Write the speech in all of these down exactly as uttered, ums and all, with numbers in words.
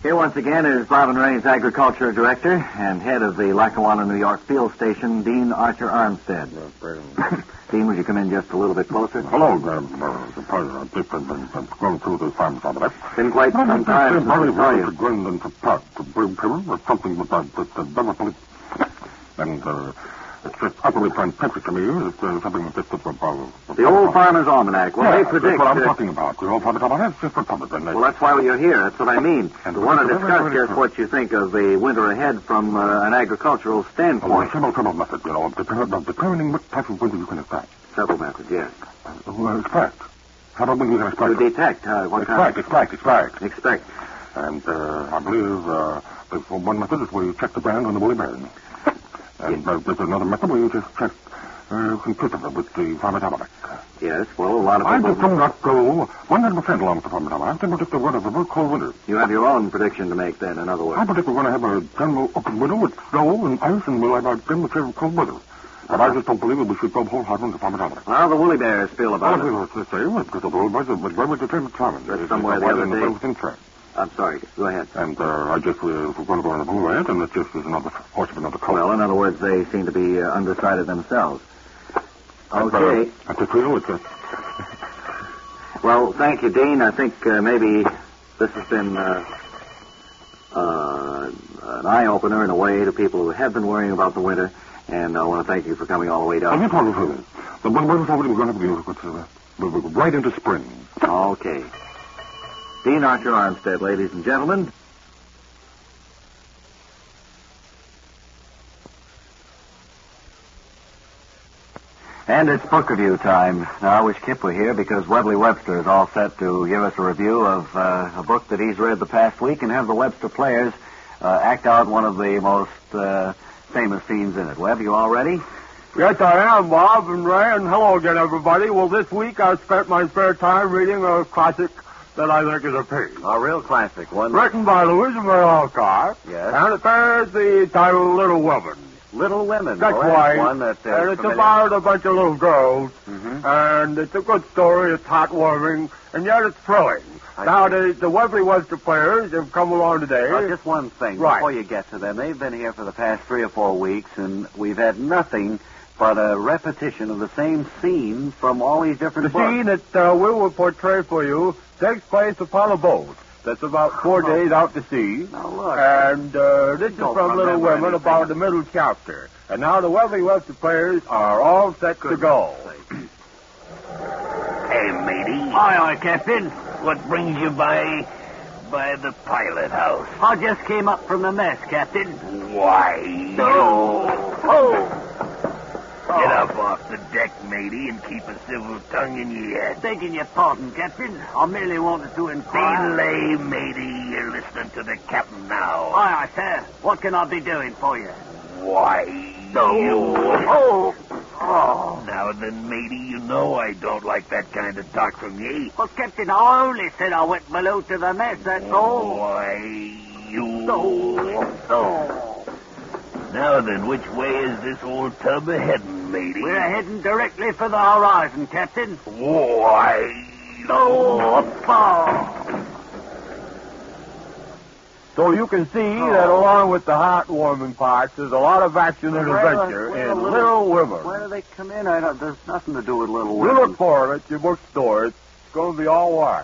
Here once again is Bob and Ray's Agriculture Director and head of the Lackawanna, New York Field Station, Dean Archer Armstead. Dean, would you come in just a little bit closer? Hello, uh, the President. I've been, been going through the farms on it. Been quite some time since I saw you. To grin and to talk to bring people or something with that, that, that development. And, uh, it's just utterly fantastic to me. It's uh, something that just... Uh, uh, the Old Farmer's Almanac. Well, yeah, they predict... That's what I'm uh, talking about. The Old Farmer's Almanac. It's just for public. And well, that's why you're here. That's what I mean. And we want to discuss just what you think of the winter ahead from uh, an agricultural standpoint. Well, a simple, simple method, you know, of determining what type of winter you can expect. Several methods, yes. Uh, well, expect. How about when you can expect? To detect. Uh, what expect, kind? expect, expect. Expect. And uh, I believe uh, there's one method is where you check the brand on the woolly bear. And yes. uh, there's another method where you just check uh, conclusively with the Farmer's Almanac. Yes, well, a lot of I people... just do not go one hundred percent along with the Farmer's Almanac. I predict the weather of a very cold winter. You have your own prediction to make then, in other words. I predict we're going to have a general open winter with snow and ice, and we'll have a general fair cold weather. But I just don't believe that we should go wholeheartedly with the Farmer's Almanac. How do the woolly bears feel about well, it? Well, it's the same, because the woolly bears are very determined farmers. Read somewhere the other day... I'm sorry. Go ahead. And uh, I just, uh, we're going to go on the blue end, and it just is another horse of another color. Well, in other words, they seem to be uh, undecided themselves. Okay. I just feel it's a... Well, thank you, Dean. I think uh, maybe this has been uh, uh, an eye-opener in a way to people who have been worrying about the winter, and I want to thank you for coming all the way down. I'm not talking for this. The weather's already going to have to be uh, right into spring. Okay. Dean Archer Armstead, ladies and gentlemen. And it's book review time. Now, I wish Kip were here because Webley Webster is all set to give us a review of uh, a book that he's read the past week and have the Webster players uh, act out one of the most uh, famous scenes in it. Webb, you all ready? Yes, I am, Bob and Ray, and hello again, everybody. Well, this week I spent my spare time reading a classic that I think is a page. A real classic one. Written by Louisa May Alcott. Yes. And it bears the title Little Women. Little Women. That's oh, right. One that, uh, and it's familiar. about a bunch of little girls. Mm-hmm. And it's a good story. It's heartwarming. And yet it's thrilling. I now, see. the, the Webley Webster players have come along today. Now, just one thing right. before you get to them. They've been here for the past three or four weeks, and we've had nothing but a repetition of the same scene from all these different The books. scene that uh, we will portray for you takes place upon a boat that's about four Oh. days out to sea. Now, look. And uh, this is Don't from Little remember Women, anything. about the middle chapter. And now the Webley Webster players are all set to go. Hey, matey. Aye, aye, Captain. What brings you by by the pilot house? I just came up from the mess, Captain. Why, Oh! Oh! Get up off the deck, matey, and keep a civil tongue in your head. Begging your pardon, Captain. I merely wanted to inquire. Belay, matey. You're listening to the captain now. Aye, aye, sir. What can I be doing for you? Why, No. you... Oh! Oh! Now then, matey, you know I don't like that kind of talk from ye. Well, Captain, I only said I went below to the mess, that's all. Why, you... No. No. Now then, which way is this old tub a-heading, matey? We're heading directly for the horizon, Captain. Why, No. Oh! So you can see that along with the heartwarming parts, there's a lot of action and Where- adventure where in the Little Women. Where do they come in? I don't, there's nothing to do with Little You Women. look for it at your bookstore. It's going to be all right.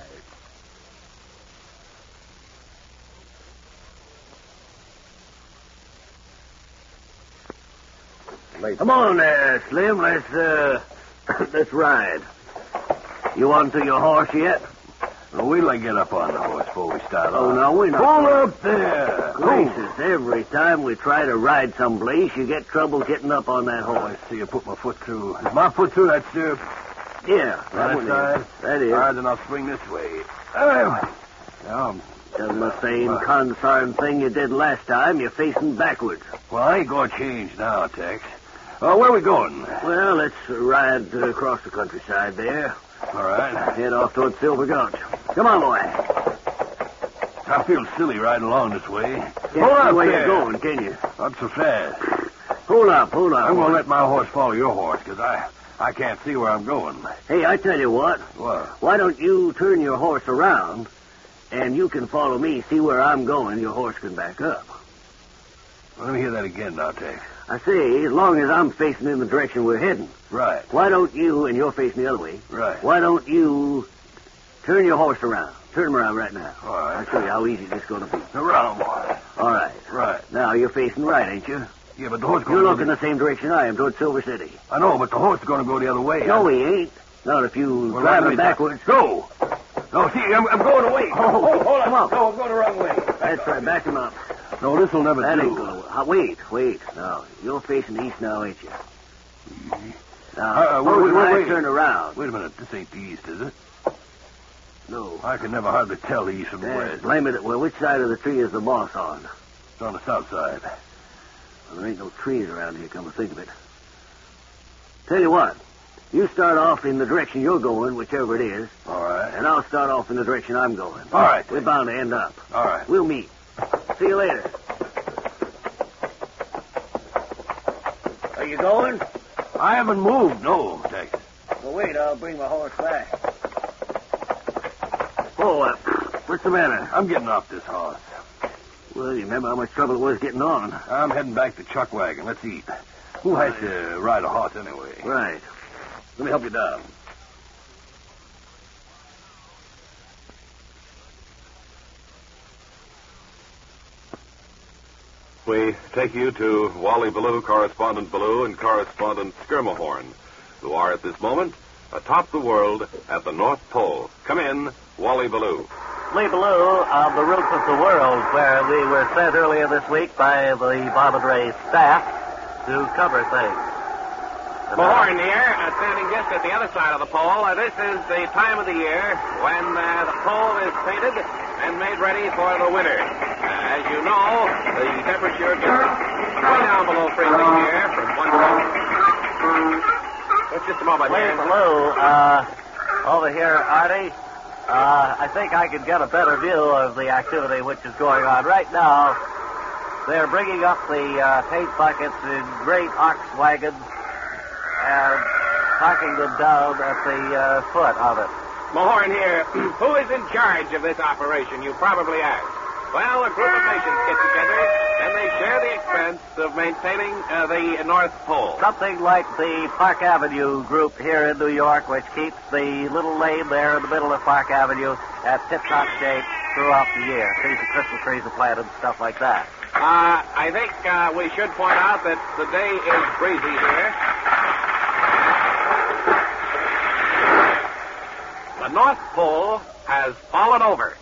Come on there, Slim. Let's, uh, let's ride. You onto your horse yet? Well, wait till I get up on the horse before we start Oh, off. no, we're not. Pull up there. Gracious, every time we try to ride someplace, you get trouble getting up on that Oh, horse. I see you put my foot through. Is my foot through that stirrup? Yeah, that That one side? is. That is. All right, then I'll swing this way. Oh, now, Doing the same Well- consarn thing you did last time. You're facing backwards. well, I ain't going to change now, Tex. Uh, where are we going? Well, let's ride uh, across the countryside there. All right. Head off toward Silver Gulch. Come on, boy. I feel silly riding along this way. Can't Hold see up where there. you're going, can you? Not so fast. Hold up, hold up. I'm going to let my horse follow your horse, because I, I can't see where I'm going. Hey, I tell you what. What? Why don't you turn your horse around and you can follow me, see where I'm going, your horse can back up. Well, let me hear that again now, Tex. I say, as long as I'm facing in the direction we're heading. Right. Why don't you, and you're facing the other way. Right. Why don't you turn your horse around? Turn him around right now. All right. I'll show you how easy this is going to be. Around, boy. All right. Right. Now, you're facing right, ain't you? Yeah, but the horse You're going looking the same direction I am, toward Silver City. I know, but the horse is going to go the other way. No, he ain't. Not if you Well, drive let him me- backwards. Go! No, see, I'm, I'm going away. Oh, hold, hold on. come on. No, I'm going the wrong way. That's right. Back him up. No, this will never That do. ain't going to work. Wait, wait. No, you're facing east now, ain't you? Now, Uh, uh, wait, suppose wait, when I wait. turn around. Wait a minute. This ain't the east, is it? No. I can never hardly tell the east from the Yeah, west. blame it. Well, which side of the tree is the moss on? It's on the south side. Well, there ain't no trees around here, come to think of it. Tell you what. You start off in the direction you're going, whichever it is, All right. and I'll start off in the direction I'm going. All right. We're bound to end up. All right. We'll meet. See you later. Are you going? I haven't moved, no, Tex. Well, wait. I'll bring my horse back. Oh, uh, what's the matter? I'm getting off this horse. Well, you remember how much trouble it was getting on. I'm heading back to Chuck Wagon. Let's eat. Who has to ride a horse anyway? Right. Let me help you down. We take you to Wally Ballou, Correspondent Ballou, and Correspondent Skirmahorn, who are at this moment atop the world at the North Pole. Come in, Wally Ballou. Lee Ballou of the Roots of the World, where we were sent earlier this week by the Bob and Ray staff to cover things. Mahorn here, uh, standing just at the other side of the pole. Uh, this is the time of the year when uh, the pole is painted and made ready for the winter. Uh, as you know, the temperature gets way down below freezing here from one to Just, just a moment, Lee Dan. Ballou, uh, over here, Artie. Uh, I think I could get a better view of the activity which is going on. Right now, they're bringing up the uh, paint buckets in great ox wagons and parking them down at the uh, foot of it. Mahorn here. Who is in charge of this operation, you probably ask? Well, a group of nations get together and they share the expense of maintaining uh, the North Pole. Something like the Park Avenue group here in New York, which keeps the little lane there in the middle of Park Avenue at tip-top shape throughout the year. See, the Christmas trees are planted and stuff like that. Uh, I think uh, we should point out that the day is breezy here. The North Pole has fallen over.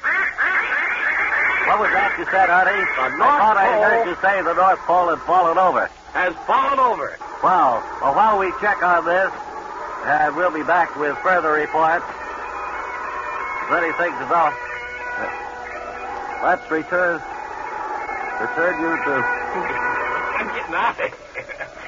What was that you said, Artie? The I North thought I Pole- heard you say the North Pole had fallen over. Has fallen over. Wow. Well, while we check on this, uh, we'll be back with further reports. If anything develops, uh, let's return, return you to... I'm getting out of here.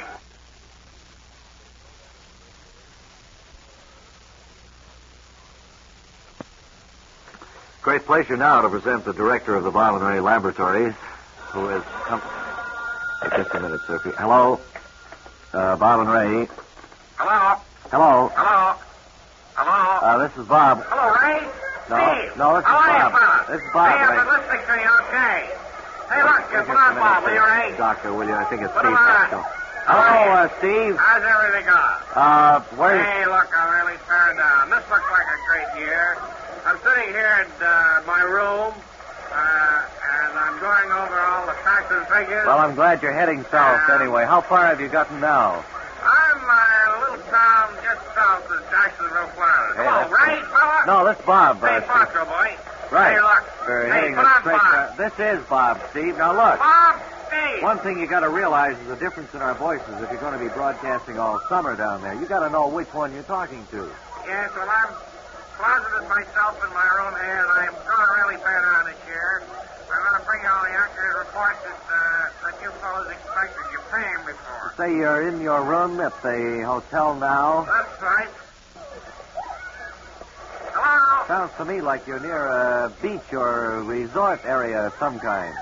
Great pleasure now to present the director of the Bob and Ray Laboratories, who has come... Just a minute, sir. Hello? Uh, Bob and Ray. Hello? Hello? Hello? Hello? Uh, this is Bob. Hello, Ray? No, Steve. no, this is How are you, Bob. fella? This is Bob, Hey, I've Ray. been listening to you, okay. Hey, look, Just uh, a come on, minute, Bob, sir. will you, Ray? Doctor, will you? I think it's Put Steve. him on. Pascal. How Hello, are you? uh, Steve. How's everything going? Uh, where's... Hey, look, I'm really sorry down. This looks like a great year. I'm sitting here in uh, my room, uh, and I'm going over all the facts and figures. Well, I'm glad you're heading south Uh, anyway. How far have you gotten now? I'm uh, a little town just south of Jacksonville, Florida. Hey, Come on, that's right, fella? No, this is Bob. Hey, Uh, Foster, boy. right. Hey, look. We're hey, heading put a on straight... Bob. Uh, this is Bob, Steve. Now, look. Bob, Steve. One thing you got to realize is the difference in our voices if you're going to be broadcasting all summer down there. You got to know which one you're talking to. Yes, well, I'm closeted myself in my room here, and I'm doing really bad on this year. I'm going to bring you all the accurate reports that, uh, that you fellows expected. You're paying me for. Say you're in your room at the hotel now. That's right. Hello? Sounds to me like you're near a beach or a resort area of some kind.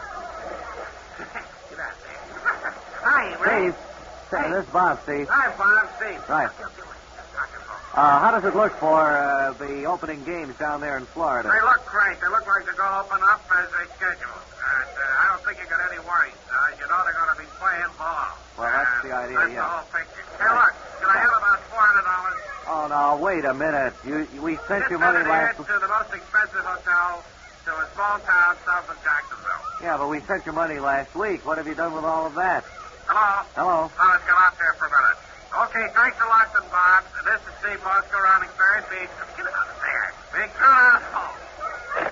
Get out there. Hi, Ray. Steve, say, this is Bob, Steve. Hi, Bob, Steve. Right. You're doing this rock and roll. Uh, how does it look for uh, the opening games down there in Florida? They look great. They look like they're going to open up as they scheduled. And uh, I don't think you got any worries. Uh, you know they're going to be playing ball. Well, that's uh, the idea, that's yeah. the whole picture. Hey, look, can I have about four hundred dollars? Oh, now, wait a minute. You, we sent Just you money send it last... here to the most expensive hotel to a small town south of Jacksonville. Yeah, but we sent you money last week. What have you done with all of that? Hello? Hello? Oh, let's go out there for a minute. Okay, thanks a lot, then, Bob. This is Steve Bosco rounding third beach. Get out of there. Big turn home.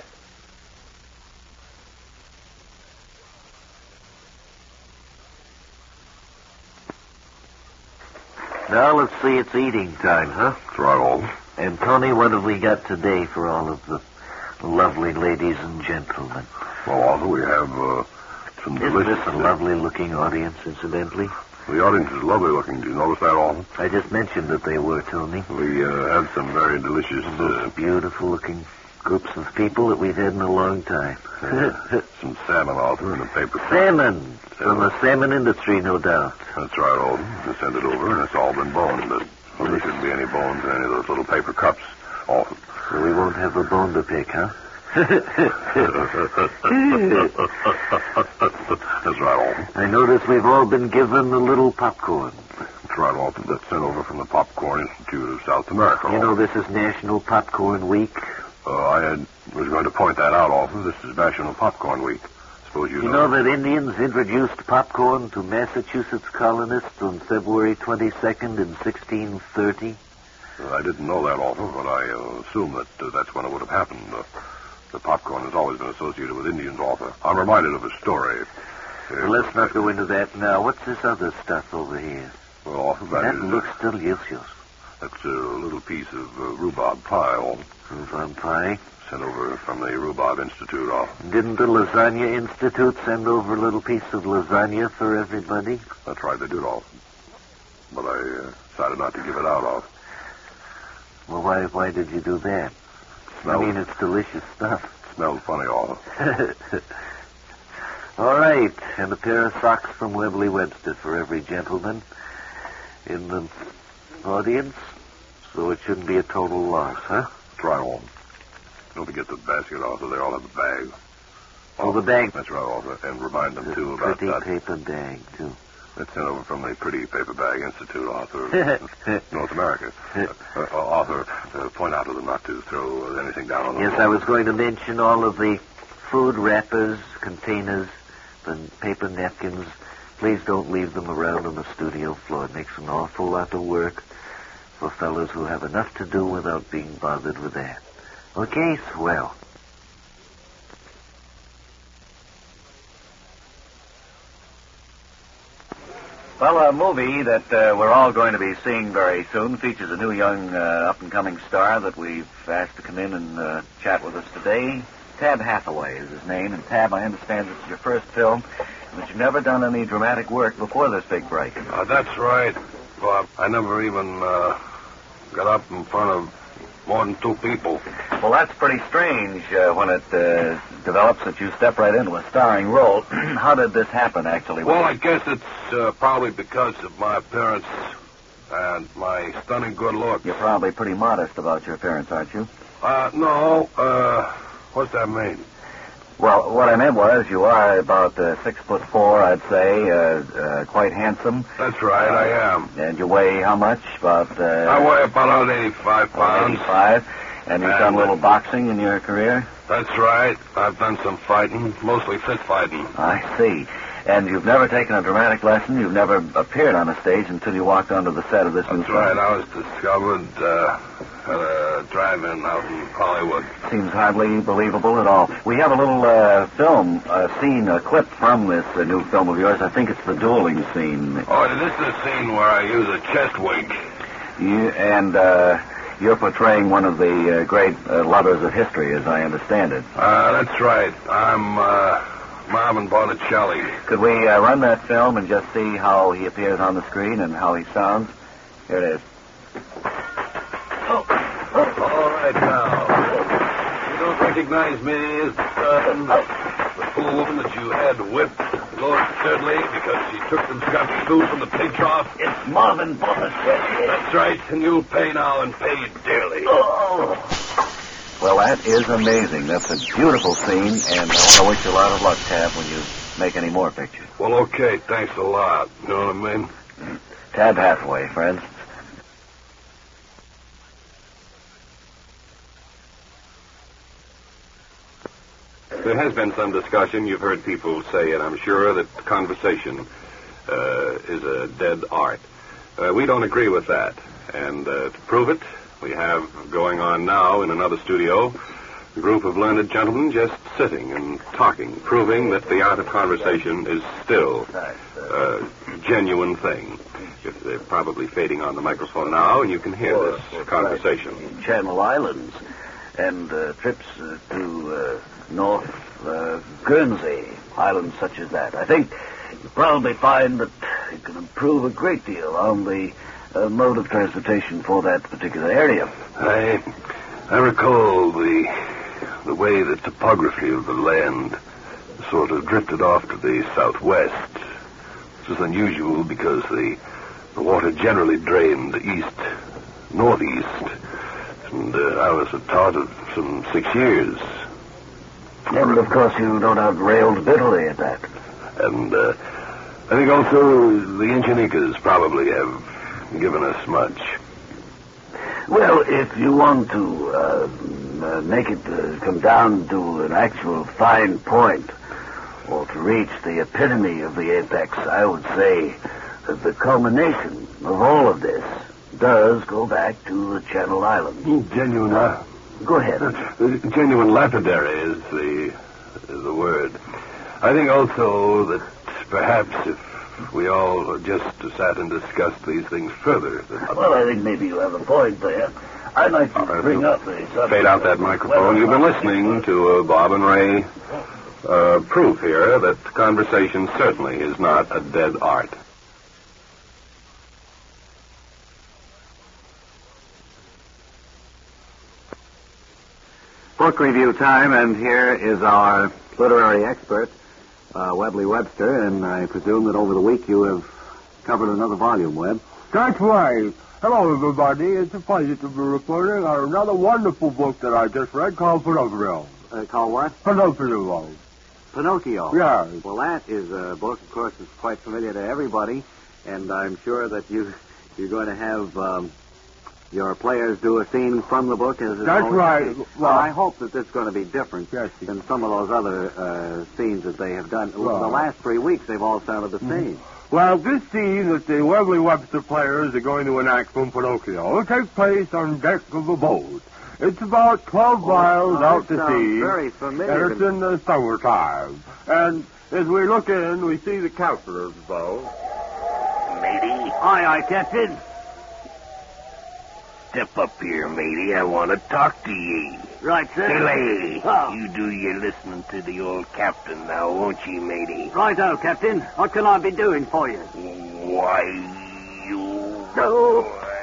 Now, let's see, it's eating time, huh? That's right, Alton. And, Tony, what have we got today for all of the lovely ladies and gentlemen? Well, Alton, we have uh, some Isn't delicious... this a lovely-looking audience, incidentally? The audience is lovely looking. Do you notice that, Alton? I just mentioned that they were, Tony. We uh, had some very delicious... Uh, Beautiful-looking groups of people that we've had in a long time. uh, some salmon, Alton, and a paper... Salmon! From the salmon industry, no doubt. That's right, Alton. We sent it over, and it's all been boned. But well, there shouldn't be any bones in any of those little paper cups, Alton. So we won't have a bone to pick, huh? That's right, Alton. I notice we've all been given a little popcorn. That's right, Alton. That's sent over from the Popcorn Institute of South America. You know Alton. this is National Popcorn Week. Uh, I had, was going to point that out, Alton. This is National Popcorn Week. Suppose you, You know that Indians introduced popcorn to Massachusetts colonists on February twenty-second in sixteen thirty? Uh, I didn't know that, Alton, but I uh, assume that uh, that's when it would have happened. Uh, the popcorn has always been associated with Indians, Alton. I'm reminded of a story. Uh, Well, let's not go into that now. What's this other stuff over here? Well, Alton, that, That is, looks delicious. That's a little piece of uh, rhubarb pie, Alton. Rhubarb pie. Sent over from the Rhubarb Institute, Alton. Didn't the Lasagna Institute send over a little piece of lasagna for everybody? That's right, they did, Alton. But I uh, decided not to give it out, Alton. Well, why why did you do that? Smells, I mean, it's delicious stuff. smells funny, Alton. All right, and a pair of socks from Webley Webster for every gentleman in the audience, so it shouldn't be a total loss, huh? That's right, Alton. Don't forget the basket, Arthur. They all have the bag. Oh, the bag. That's right, Arthur. And remind them, The too, about pretty that. paper bag, too. That's sent over from the Pretty Paper Bag Institute, Arthur, of North America. Uh, uh, Arthur, uh, point out to them not to throw uh, anything down on the Yes, floor. I was going to mention all of the food wrappers, containers, and paper napkins. Please don't leave them around on the studio floor. It makes an awful lot of work for fellows who have enough to do without being bothered with that. Okay, swell. Well, a movie that uh, we're all going to be seeing very soon features a new young uh, up-and-coming star that we've asked to come in and uh, chat with us today. Tab Hathaway is his name. And Tab, I understand this is your first film, and that you've never done any dramatic work before this big break. Uh, that's right, Bob. I never even uh, got up in front of more than two people. Well, that's pretty strange uh, when it uh, develops that you step right into a starring role. How did this happen, actually? Well, I guess it's uh, probably because of my appearance and my stunning good looks. You're probably pretty modest about your appearance, aren't you? Uh, no, uh, what's that mean? Well, what I meant was you are about uh, six foot four, I'd say, uh, uh, quite handsome. That's right, I am. And you weigh how much? About... Uh, I weigh about eighty-five pounds. eighty-five. And you've And, done a little uh, boxing in your career? That's right. I've done some fighting, mostly fist fighting. I see. And you've never taken a dramatic lesson? You've never appeared on a stage until you walked onto the set of this new That's film? right. I was discovered uh, at a drive-in out in Hollywood. Seems hardly believable at all. We have a little uh, film, a scene, a clip from this uh, new film of yours. I think it's the dueling scene. Oh, this is a scene where I use a chest wig. You, and uh, you're portraying one of the uh, great uh, lovers of history, as I understand it. Uh, that's right. I'm uh, Marvin Botticelli. Could we uh, run that film and just see how he appears on the screen and how he sounds? Here it is. Oh, all right now. You don't recognize me as uh, the fool woman that you had whipped Lord Studley, because she took some scrappy food from the pig trough. It's Marvin Botterstead. That's right, and you'll pay now and pay dearly. Oh. Well, that is amazing. That's a beautiful scene, and I want to wish you a lot of luck, Tab, when you make any more pictures. Well, okay, thanks a lot. You know what I mean? Tab Hathaway, for instance. There has been some discussion. You've heard people say it, I'm sure, that conversation uh, is a dead art. Uh, we don't agree with that. And uh, to prove it, we have going on now in another studio a group of learned gentlemen just sitting and talking, proving that the art of conversation is still a genuine thing. If they're probably fading on the microphone now, and you can hear this conversation. Channel Islands and uh, trips uh, to uh, North uh, Guernsey, islands such as that. I think you'll probably find that you can improve a great deal on the uh, mode of transportation for that particular area. I, I recall the, the way the topography of the land sort of drifted off to the southwest. This is unusual because the, the water generally drained east, northeast. And uh, I was taught of some six years. And, of course, you no doubt railed bitterly at that. And uh, I think also the Inchinikas probably have given us much. Well, if you want to uh, uh, make it uh, come down to an actual fine point, or to reach the epitome of the apex, I would say that the culmination of all of this does go back to the Channel Islands. Genuine, uh, Go ahead. uh, genuine lapidary is the is the word. I think also that perhaps if we all just sat and discussed these things further. That Well, I think maybe you have a point there. I'd like to right, bring so up the subject. Fade out that microphone. You've been listening to uh, Bob and Ray uh, proof here that conversation certainly is not a dead art. Book review time, and here is our literary expert, uh, Webley Webster, and I presume that over the week you have covered another volume, Webb. That's right. Hello, everybody. It's a pleasure to be reporting on another wonderful book that I just read called Pinocchio. Uh, called what? Pinocchio. Pinocchio. Yeah. Well, that is a book, of course, that's quite familiar to everybody, and I'm sure that you, you're going to have um, your players do a scene from the book. As That's always right. is. Well, Well, I hope that this is going to be different Yes. than some of those other uh, scenes that they have done. Well. The last three weeks, they've all sounded the same. Well, this scene that the Webley Webster players are going to enact from Pinocchio takes place on deck of a boat. It's about twelve miles oh, out that to sounds sea. very familiar And it's to in the summertime. And as we look in, we see the captain of the boat. Matey. Aye, aye, Captain. Step up here, matey. I want to talk to ye. Right, sir. Delay. Oh. You do your listening to the old captain now, won't ye, matey? Righto, Captain. What can I be doing for you? Why, you... Oh.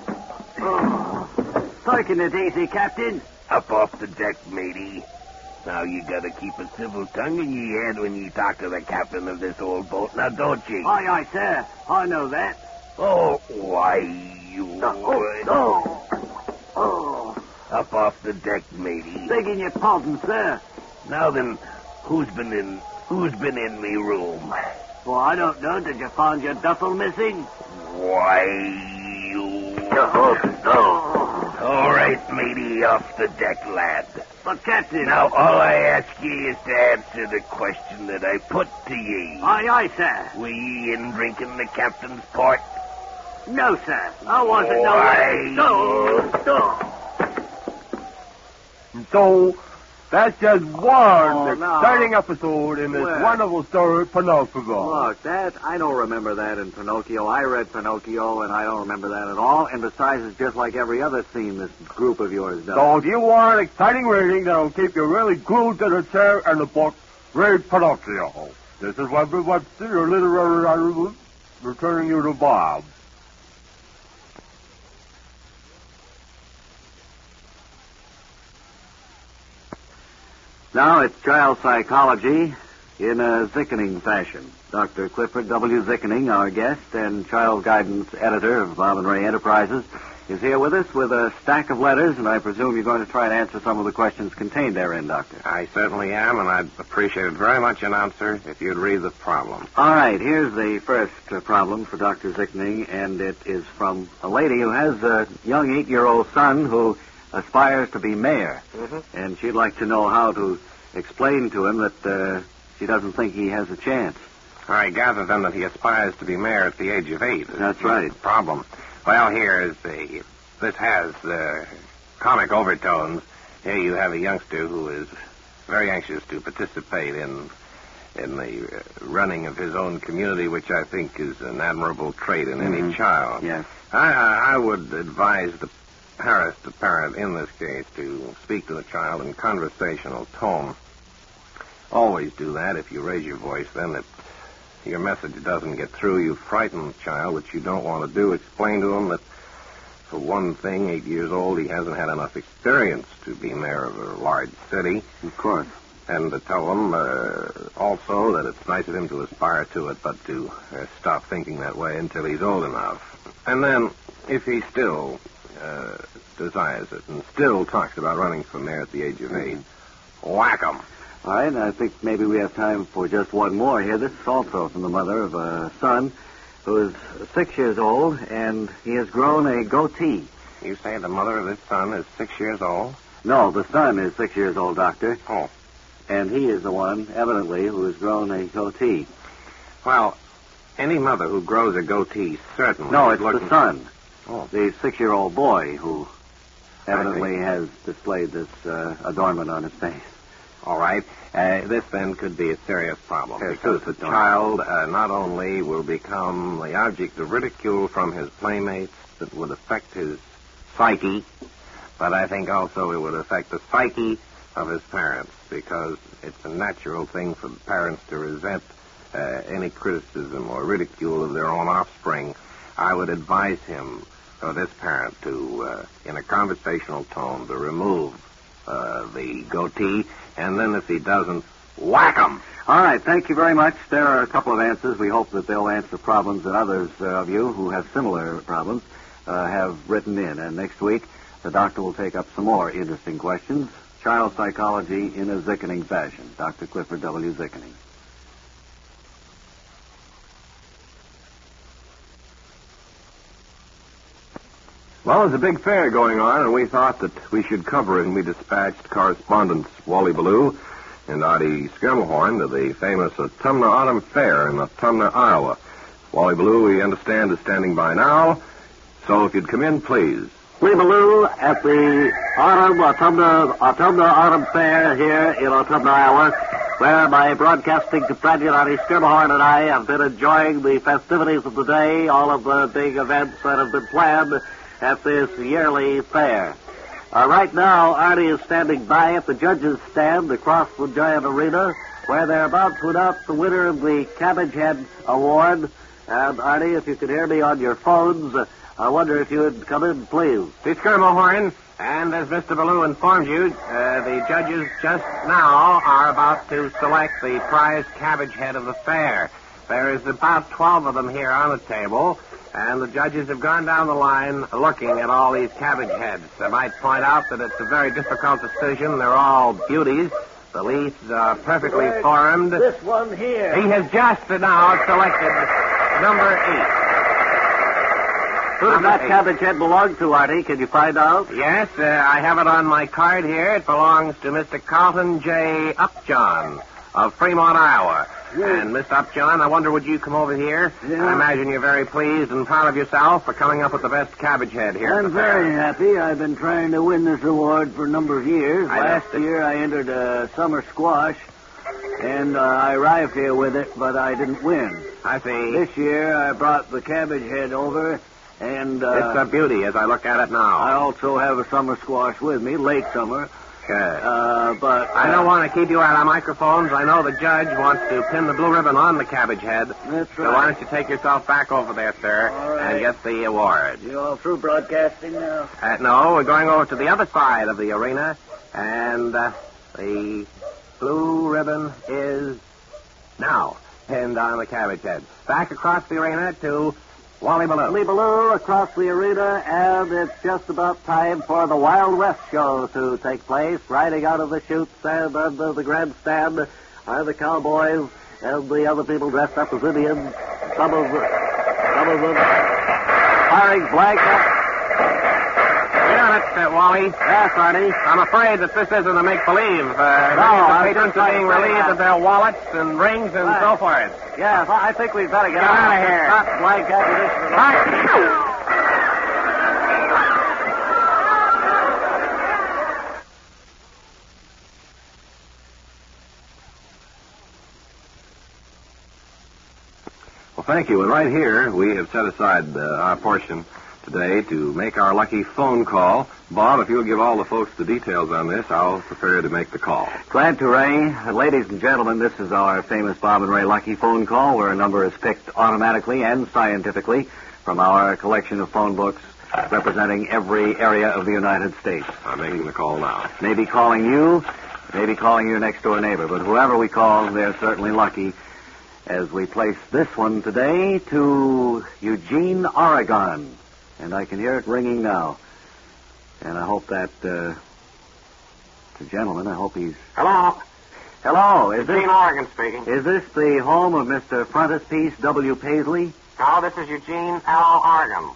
Oh. Taking it easy, Captain. Up off the deck, matey. Now you gotta keep a civil tongue in your head when you talk to the captain of this old boat, now don't ye? Aye, aye, sir. I know that. Oh, why, you... Oh, oh. Oh. Up off the deck, matey. Begging your pardon, sir. Now then, who's been in... Who's been in me room? Well, I don't know. Did you find your duffel missing? Why, you... Oh, oh. All right, matey, off the deck, lad. But, Captain... Now, all I ask ye is to answer the question that I put to ye. Aye, aye, sir. Were ye in drinking the captain's port? No, sir. I wasn't. Why? No, no. So, that's just one Oh, no. exciting episode in this Well. wonderful story, Pinocchio. Look, that, I don't remember that in Pinocchio. I read Pinocchio, and I don't remember that at all. And besides, it's just like every other scene this group of yours does. So if you want an exciting reading that'll keep you really glued to the chair and the book, read Pinocchio. This is Webley Webster, your literary writer, returning you to Bob. Now it's child psychology, in a Zickening fashion. Doctor Clifford W. Zickening, our guest and child guidance editor of Bob and Ray Enterprises, is here with us with a stack of letters, and I presume you're going to try to answer some of the questions contained therein, Doctor. I certainly am, and I'd appreciate it very much, announcer, if you'd read the problem. All right, here's the first uh, problem for Doctor Zickening, and it is from a lady who has a young eight-year-old son who aspires to be mayor. Mm-hmm. And she'd like to know how to explain to him that uh, she doesn't think he has a chance. I gather, then, that he aspires to be mayor at the age of eight. That's right. The problem. Well, here is the... This has uh, comic overtones. Here you have a youngster who is very anxious to participate in in the uh, running of his own community, which I think is an admirable trait in Mm-hmm. any child. Yes. I, I would advise the parent, the parent in this case, to speak to the child in conversational tone. Always do that. If you raise your voice, then it, your message doesn't get through. You frighten the child, which you don't want to do. Explain to him that, for one thing, eight years old, he hasn't had enough experience to be mayor of a large city. Of course. And to tell him uh, also that it's nice of him to aspire to it, but to uh, stop thinking that way until he's old enough. And then, if he still uh, desires it and still talks about running for mayor at the age of eight, whack him. All right, I think maybe we have time for just one more here. This is also from the mother of a son who is six years old, and he has grown a goatee. You say the mother of this son is six years old? No, the son is six years old, Doctor. Oh. And he is the one, evidently, who has grown a goatee. Well, any mother who grows a goatee certainly... No, it's looking... the son. Oh. The six-year-old boy who evidently has displayed this uh, adornment on his face. All right. Uh, this, then, could be a serious problem. Yes, because the don't. child uh, not only will become the object of ridicule from his playmates that would affect his psyche, but I think also it would affect the psyche of his parents, because it's a natural thing for the parents to resent uh, any criticism or ridicule of their own offspring. I would advise him, or this parent, to, uh, in a conversational tone, to remove uh, the goatee, and then if he doesn't, whack him. All right, thank you very much. There are a couple of answers. We hope that they'll answer problems that others uh, of you who have similar problems uh, have written in. And next week, the doctor will take up some more interesting questions. Child psychology in a Zickening fashion. Doctor Clifford W. Zickening. Well, there's a big fair going on, and we thought that we should cover it, and we dispatched correspondents Wally Ballou and Artie Skirmahorn to the famous Autumna Autumn Fair in Autumna, Iowa. Wally Ballou, we understand, is standing by now, so if you'd come in, please. Lee Ballou at the Autumn, Autumna, Autumna Autumn Fair here in Autumna, Iowa, where my broadcasting companion Artie Skirmahorn and I have been enjoying the festivities of the day, all of the big events that have been planned at this yearly fair. Uh, right now, Artie is standing by at the judges' stand across the giant arena, where they're about to announce the winner of the Cabbage Head Award. And, Artie, if you could hear me on your phones, uh, I wonder if you would come in, please. This Skirmahorn, and as Mister Ballou informed you, uh, the judges just now are about to select the prize cabbage head of the fair. There is about twelve of them here on the table, and the judges have gone down the line looking at all these cabbage heads. I might point out that it's a very difficult decision. They're all beauties. The leaves are perfectly formed. This one here. He has just now selected number eight. Who does that cabbage head belong to, Artie? Can you find out? Yes, uh, I have it on my card here. It belongs to Mister Carlton J. Upjohn of Fremont, Iowa. Yes. And, Mister Upjohn, I wonder, would you come over here? Yeah. I imagine you're very pleased and proud of yourself for coming up with the best cabbage head here at I'm the fair. very happy. I've been trying to win this award for a number of years. I Last know. year I entered a summer squash, and uh, I arrived here with it, but I didn't win. I see. This year I brought the cabbage head over, and uh, It's a beauty as I look at it now. I also have a summer squash with me, late summer. Good. Uh, but I don't want to keep you out of microphones. I know the judge wants to pin the blue ribbon on the cabbage head. That's So why right. don't you take yourself back over there, sir, All right. and get the award. You all through broadcasting now? Uh, no, we're going over to the other side of the arena, and uh, the blue ribbon is Now, pinned on the cabbage head. Back across the arena to Wally Ballou. Wally Ballou across the arena, and it's just about time for the Wild West show to take place. Riding out of the chutes and under the grandstand are the cowboys and the other people dressed up as Indians. Some of the, some of them firing blank. You know it, uh, Wally. Yes, Arnie. I'm afraid that this isn't a make-believe. Uh, No, I the patrons just are being like- relieved of their wallets and rings and Right. so forth. Yes, I think we'd better get, Get out outta here. Stop blank ammunition. Well, thank you. And right here, we have set aside uh, our portion today to make our lucky phone call. Bob, if you'll give all the folks the details on this, I'll prepare to make the call. Glad to, Ray. Ladies and gentlemen, this is our famous Bob and Ray Lucky phone call, where a number is picked automatically and scientifically from our collection of phone books representing every area of the United States. I'm making the call now. Maybe calling you, maybe calling your next-door neighbor, but whoever we call, they're certainly lucky. As we place this one today to Eugene, Oregon. And I can hear it ringing now. And I hope that, uh, the gentleman, I hope he's... Hello. Hello, is this, Eugene, Oregon speaking. is this the home of Mister Frontispiece W. Paisley? No, this is Eugene, L. Oregon.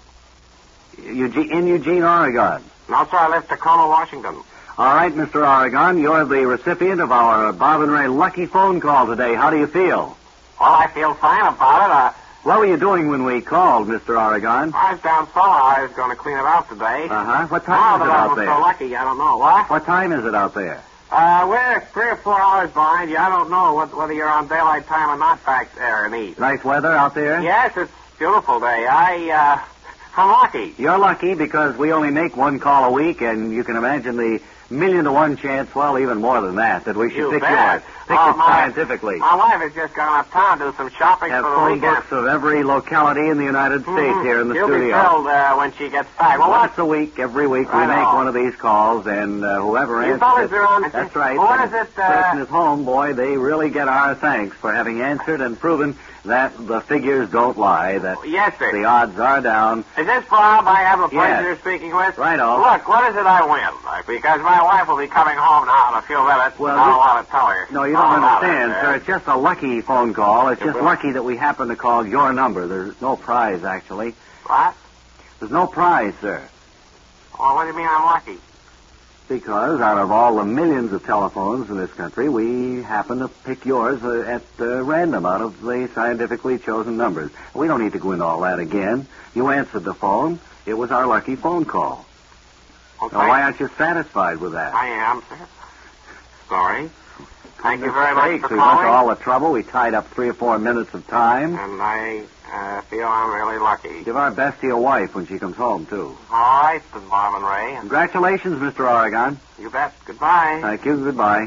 Eugene, in Eugene, Oregon. No, sir, I live Tacoma, Washington. All right, Mister Oregon, you're the recipient of our Bob and Ray Lucky phone call today. How do you feel? Well, I feel fine about it. Uh, What were you doing when we called, Mister Oregon? I was down cellar. I was going to clean it out today. Uh-huh. What Now time is that it I out was there? so lucky, I don't know. What? What time is it out there? Uh, we're three or four hours behind you. I don't know what, whether you're on daylight time or not back there in East. Nice weather out there? Yes, it's a beautiful day. I, uh, I'm lucky. You're lucky because we only make one call a week, and you can imagine the million to one chance, well, even more than that, that we should You pick bet. yours. Pick Oh, it my- scientifically. My wife has just gone uptown to do some shopping Have for the phone weekend. books of every locality in the United States Mhm. here in the She'll be studio. thrilled uh, when she gets back. Well, Once what's a week, every week, we Right make on. one of these calls, and uh, whoever You answers fellas it, are on. that's right. What and is it, the uh, person is home, boy, they really get our thanks for having answered and proven that the figures don't lie, that Yes, sir. the odds are down. Is this Bob I have the Yes. pleasure of speaking with? Right-o. Look, what is it I win? Like, because my wife will be coming home now in a few minutes. Well, and I don't this- want to tell her. No, you all don't about understand, it, sir. uh, It's just a lucky phone call. It's just well- lucky that we happen to call your number. There's no prize, actually. What? There's no prize, sir. Well, what do you mean I'm lucky? Because out of all the millions of telephones in this country, we happen to pick yours uh, at uh, random out of the scientifically chosen numbers. We don't need to go into all that again. You answered the phone. It was our lucky phone call. Okay. Now, why aren't you satisfied with that? I am, sir. Sorry. Thank you Goodness very much sakes, for we went to calling. all the trouble. We tied up three or four minutes of time. And I uh, feel I'm really lucky. Give our best to your wife when she comes home, too. All right, then, Bob and Ray. Congratulations, Mister Oregon. You bet. Goodbye. Thank you. Goodbye.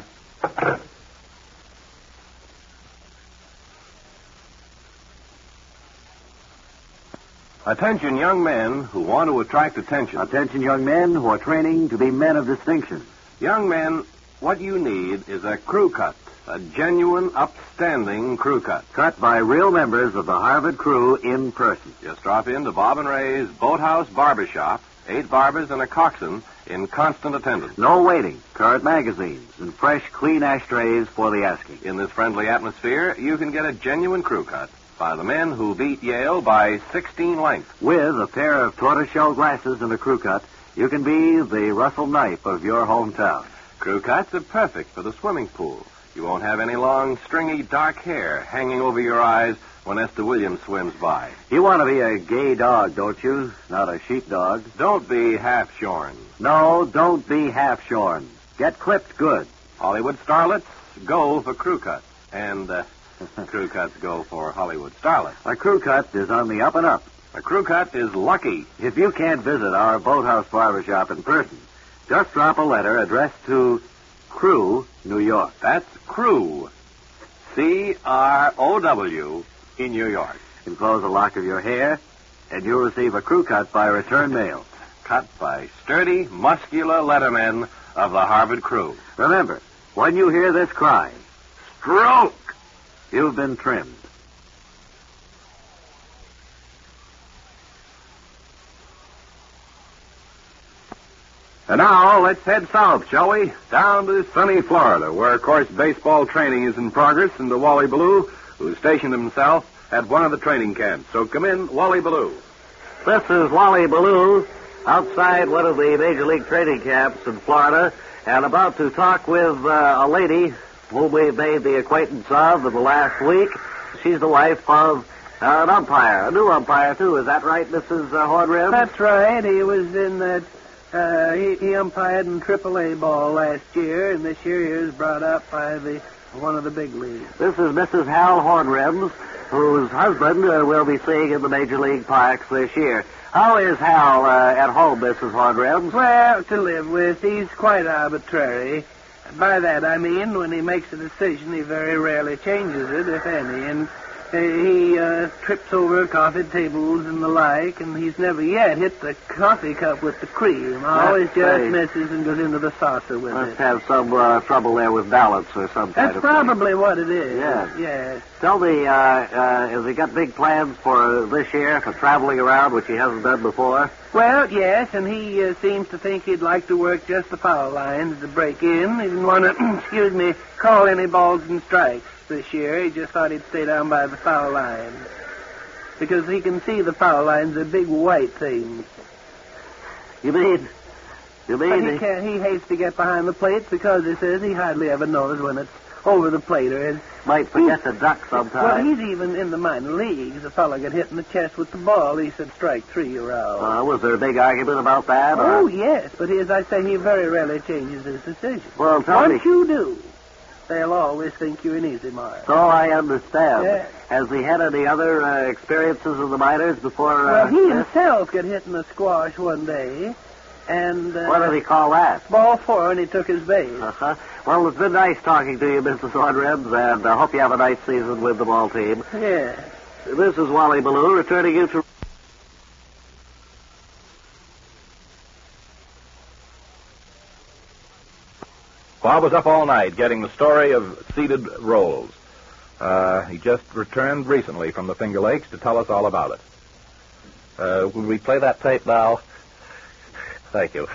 Attention, young men who want to attract attention. Attention, young men who are training to be men of distinction. Young men, what you need is a crew cut. A genuine, upstanding crew cut. Cut by real members of the Harvard crew in person. Just drop in to Bob and Ray's Boathouse Barbershop. Eight barbers and a coxswain in constant attendance. No waiting. Current magazines and fresh, clean ashtrays for the asking. In this friendly atmosphere, you can get a genuine crew cut by the men who beat Yale by sixteen lengths. With a pair of tortoiseshell glasses and a crew cut, you can be the Russell Knipe of your hometown. Crew cuts are perfect for the swimming pool. You won't have any long, stringy, dark hair hanging over your eyes when Esther Williams swims by. You want to be a gay dog, don't you? Not a sheepdog. Don't be half-shorn. No, don't be half-shorn. Get clipped good. Hollywood starlets go for crew cuts. And uh, crew cuts go for Hollywood starlets. A crew cut is on the up and up. A crew cut is lucky. If you can't visit our Boathouse Barbershop in person, just drop a letter addressed to Crew, New York. That's Crew. C R O W in New York. Enclose a lock of your hair, and you'll receive a crew cut by return mail. Cut by sturdy, muscular lettermen of the Harvard crew. Remember, when you hear this cry, Stroke! You've been trimmed. And now, let's head south, shall we? Down to sunny Florida, where, of course, baseball training is in progress, and the Wally Ballou, who stationed himself at one of the training camps. So come in, Wally Ballou. This is Wally Ballou, outside one of the Major League training camps in Florida, and about to talk with uh, a lady whom we've made the acquaintance of in the last week. She's the wife of uh, an umpire, a new umpire, too. Is that right, Missus Uh, Hornrim? That's right. He was in that... Uh, he, he umpired in triple A ball last year, and this year he was brought up by the one of the big leagues. This is Missus Hal Hornrims, whose husband uh, we'll be seeing in the Major League parks this year. How is Hal uh, at home, Missus Hornrims? Well, to live with. He's quite arbitrary. By that I mean, when he makes a decision, he very rarely changes it, if any, and uh, he uh, trips over coffee tables and the like, and he's never yet hit the coffee cup with the cream. Always just right. misses and goes into the saucer with Must it. have some uh, trouble there with balance or some kind That's of probably what it is. Yeah. Yes. Tell me, uh, uh, has he got big plans for this year, for traveling around, which he hasn't done before? Well, yes, and he uh, seems to think he'd like to work just the foul lines to break in. He didn't want to, excuse me, call any balls and strikes this year. He just thought he'd stay down by the foul lines. Because he can see the foul lines are big white things. You mean... You mean... But he, he- can't, he hates to get behind the plate because he says he hardly ever knows when it's over the plate or is... Might forget to duck Well, sometime. he's even in the minor leagues. A fellow got hit in the chest with the ball. He said strike three, you're out. Uh, was there a big argument about that? or- Oh, yes, but as I say, he very rarely changes his decision. Well, tell Once me... you do, they'll always think you're an easy mark. So I understand. Yeah. Has he had any other uh, experiences in the minors before... Well, Uh, he this? himself got hit in a squash one day, and... Uh, What did he call that? Ball four, and he took his base. Uh-huh. Well, it's been nice talking to you, Missus Hornrims, and I hope you have a nice season with the ball team. Yeah. This is Wally Ballou, returning you to... Bob was up all night getting the story of seeded rolls. Uh, he just returned recently from the Finger Lakes to tell us all about it. Uh, will we play that tape now? Thank you.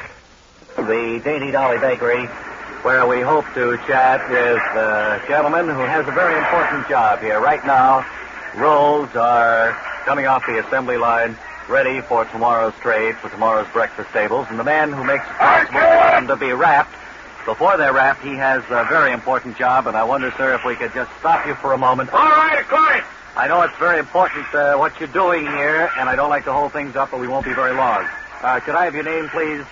The Dainty Dolly Bakery, where we hope to chat with a gentleman who has a very important job here. Right now, rolls are coming off the assembly line, ready for tomorrow's trade, for tomorrow's breakfast tables, and the man who makes it possible for them to be wrapped, before they're wrapped, he has a very important job, and I wonder, sir, if we could just stop you for a moment. All right, Clark. I know it's very important uh, what you're doing here, and I don't like to hold things up, but we won't be very long. Uh, could I have your name, please?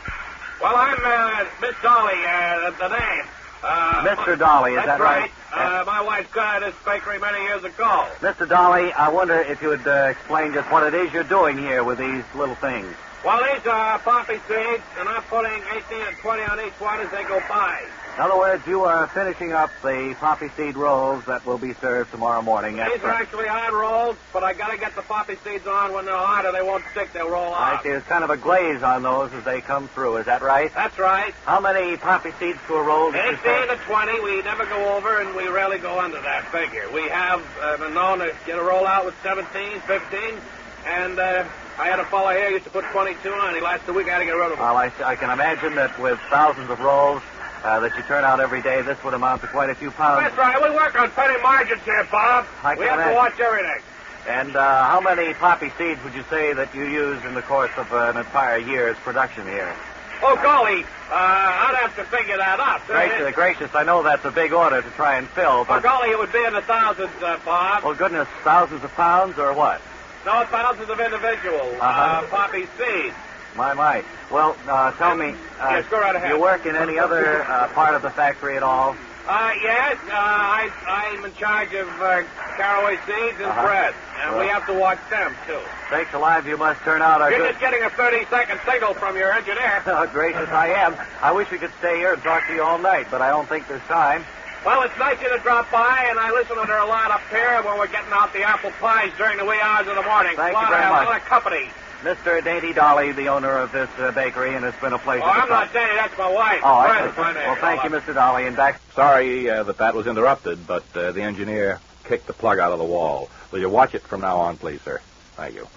Well, I'm uh, Miss Dolly, uh, the, the name. Uh, Mister Dolly, is that's that right? Uh, my wife got this bakery many years ago. Mister Dolly, I wonder if you would uh, explain just what it is you're doing here with these little things. Well, these are poppy seeds, and I'm putting eighteen and twenty on each one as they go by. In other words, you are finishing up the poppy seed rolls that will be served tomorrow morning. at These are breakfast. actually hard rolls, but I got to get the poppy seeds on when they're hard or they won't stick. They'll roll I out. see there's kind of a glaze on those as they come through. Is that right? That's right. How many poppy seeds to a roll? did you say? eighteen to twenty, we never go over, and we rarely go under that figure. We have uh, been known to get a roll out with seventeen, fifteen, and uh, I had a fellow here who used to put twenty-two on. He last week I had to get rid of him. Well, I, I can imagine that with thousands of rolls uh, that you turn out every day, this would amount to quite a few pounds. That's right. We work on penny margins here, Bob. I we can have to imagine. watch everything. And uh, how many poppy seeds would you say that you use in the course of uh, an entire year's production here? Oh, golly, uh, I'd have to figure that up. Gracious, gracious, I know that's a big order to try and fill, Oh, but... golly, it would be in the thousands, uh, Bob. Well, goodness, thousands of pounds or what? No, thousands of individual Uh-huh. uh, poppy seeds. My, my. Well, uh, tell me, uh, Yes, go right ahead. you work in any other uh, part of the factory at all? Uh, yes, uh, I, I'm in charge of uh, caraway seeds and Uh-huh. bread, and we Well. have to watch them, too. Sakes alive, you must turn out our You're good... just getting a thirty-second signal from your engineer. Oh, gracious, I am. I wish we could stay here and talk to you all night, but I don't think there's time. Well, it's nice of you to drop by, and I listen to her a lot up here when we're getting out the apple pies during the wee hours of the morning. Thank a lot you very of, much. A lot of company. Mister Dainty Dolly, the owner of this uh, bakery, and it's been a pleasure Oh, to I'm talk. not Danny, that's my wife. Oh, I Fred see. is my name. Well, thank you, Mister Dolly, and back... Sorry uh, that that was interrupted, but uh, the engineer kicked the plug out of the wall. Will you watch it from now on, please, sir? Thank you.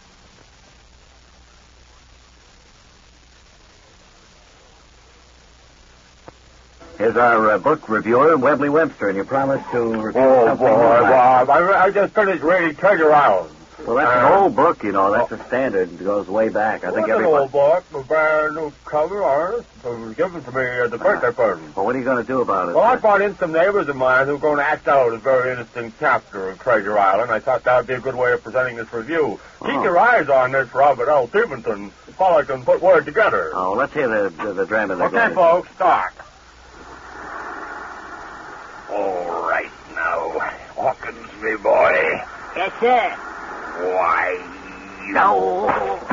Here's our uh, book reviewer, Webley Webster, and you promised to review Oh, something. boy, new. Bob. I, I just finished reading Treasure Island. Well, that's Uh, an old book, you know. That's a standard. It goes way back. I think What's an everybody... old book, a brand new cover on it. It was given to me as a birthday present. Well, what are you going to do about it? Well, I brought in some neighbors of mine who are going to act out a very interesting chapter of Treasure Island. I thought that would be a good way of presenting this review. Oh. Keep your eyes on this Robert L. Stevenson. Paul, I can put word together. Oh, let's hear the, the, the drama they're Okay, going to... folks, start. All right now, Hawkins, me boy. Yes, sir. Why, No.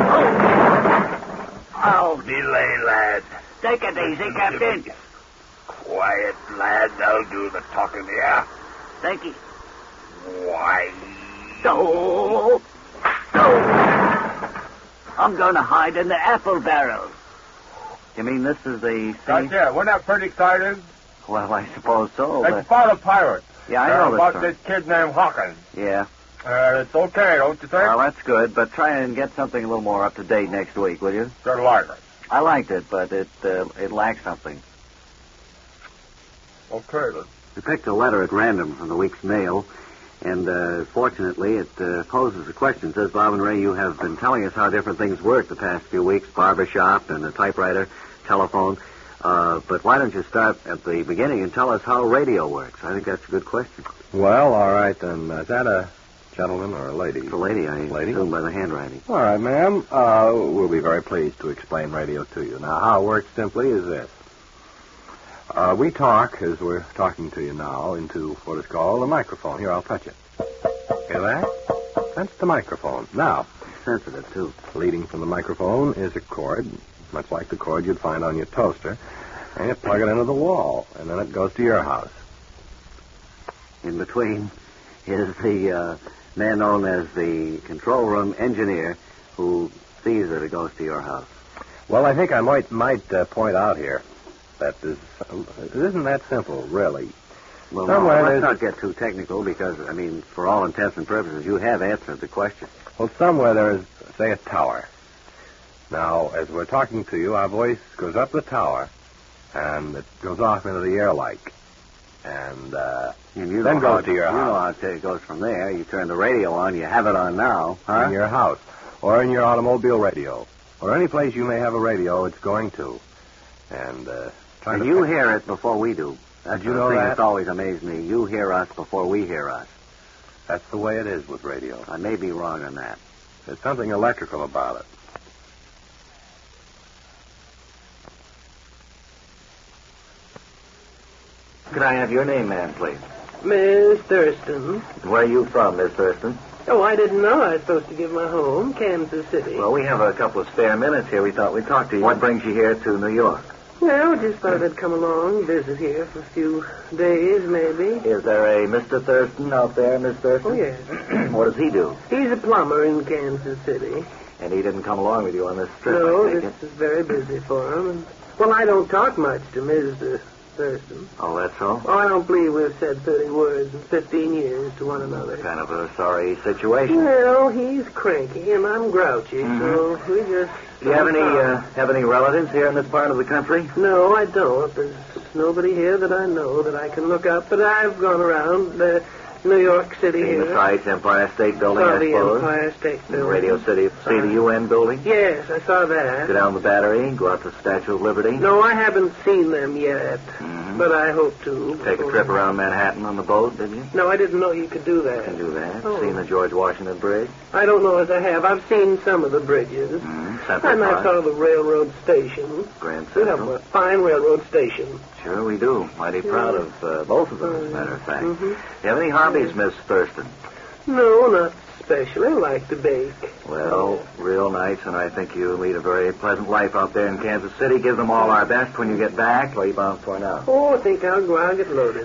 I'll delay, lad. Take it easy, Captain. Quiet, lad. I'll do the talking here. Thank you. Why? No. No. I'm going to hide in the apple barrel. You mean this is the That's scene? it. Wasn't that pretty exciting? Well, I suppose so, It's but... about a pirate. Yeah, I Uh, know this about story. this kid named Hawkins. Yeah. Uh, it's okay, don't you think? Well, that's good, but try and get something a little more up to date next week, will you? Good like it. I liked it, but it uh, it lacks something. Okay, then. We picked a letter at random from the week's mail, and uh, fortunately it uh, poses a question. It says, Bob and Ray, you have been telling us how different things work the past few weeks, barber shop and a typewriter, telephone. Uh, but why don't you start at the beginning and tell us how radio works? I think that's a good question. Well, all right, then. Is that a gentleman or a lady? It's a lady, I Lady? assume by the handwriting. All right, ma'am. Uh, we'll be very pleased to explain radio to you. Now, how it works simply is this. Uh, we talk, as we're talking to you now, into what is called a microphone. Here, I'll touch it. Hear that? That's the microphone. Now, Sensitive, too. leading from the microphone is a cord, much like the cord you'd find on your toaster, and you plug it into the wall, and then it goes to your house. In between is the uh, man known as the control room engineer who sees that it goes to your house. Well, I think I might might uh, point out here that this, it isn't that simple, really. Well, no, Somewhere let's there's- not get too technical because, I mean, for all intents and purposes, you have answered the question. Well, somewhere there is, say, a tower. Now, as we're talking to you, our voice goes up the tower, and it goes off into the air like, and uh, And you then know how goes to your You know house. how it goes from there. You turn the radio on. You have it on now, huh? In your house, or in your automobile radio, or any place you may have a radio, it's going to. And uh, trying And to you pick- hear it before we do. That's Did you the know thing that? that's always amazed me. You hear us before we hear us. That's the way it is with radio. I may be wrong on that. There's something electrical about it. Could I have your name, ma'am, please? Miss Thurston. Where are you from, Miss Thurston? Oh, I didn't know I was supposed to give my home, Kansas City. Well, we have a couple of spare minutes here. We thought we'd talk to you. What brings you here to New York? Well, just thought I'd come along, visit here for a few days, maybe. Is there a Mister Thurston out there, Miss Thurston? Oh, yes. What does he do? He's a plumber in Kansas City. And he didn't come along with you on this trip, No, I take this is very busy for him. And, well, I don't talk much to Mister Thurston. Oh, that's so? Oh, I don't believe we've said thirty words in fifteen years to one another. Kind of a sorry situation. Well, he's cranky and I'm grouchy, so we just... Do you have any don't uh, talk. have any relatives here in this part of the country? No, I don't. There's nobody here that I know that I can look up, but I've gone around uh, New York City Seen here. the sights, Empire State Building, Saw I the suppose. Empire State Building. Radio City, see the U N building. Yes, I saw that. Go down the Battery, go out to the Statue of Liberty. No, I haven't seen them yet, Mhm. but I hope to. Take a trip around Manhattan on the boat, didn't you? No, I didn't know you could do that. Can do that. Oh. Seen the George Washington Bridge. I don't know as I have. I've seen some of the bridges. Mm-hmm. Central And I Park. saw the railroad station. Grand We have Central. a fine railroad station. Sure we do. Mighty proud of uh, both of them, as a matter of fact. Mhm. Do you have any hobbies, Miss Thurston? No, not especially. I like to bake. Well, real nice, and I think you'll lead a very pleasant life out there in Kansas City. Give them all our best when you get back. What are you bound for now? Oh, I think I'll go out and get loaded.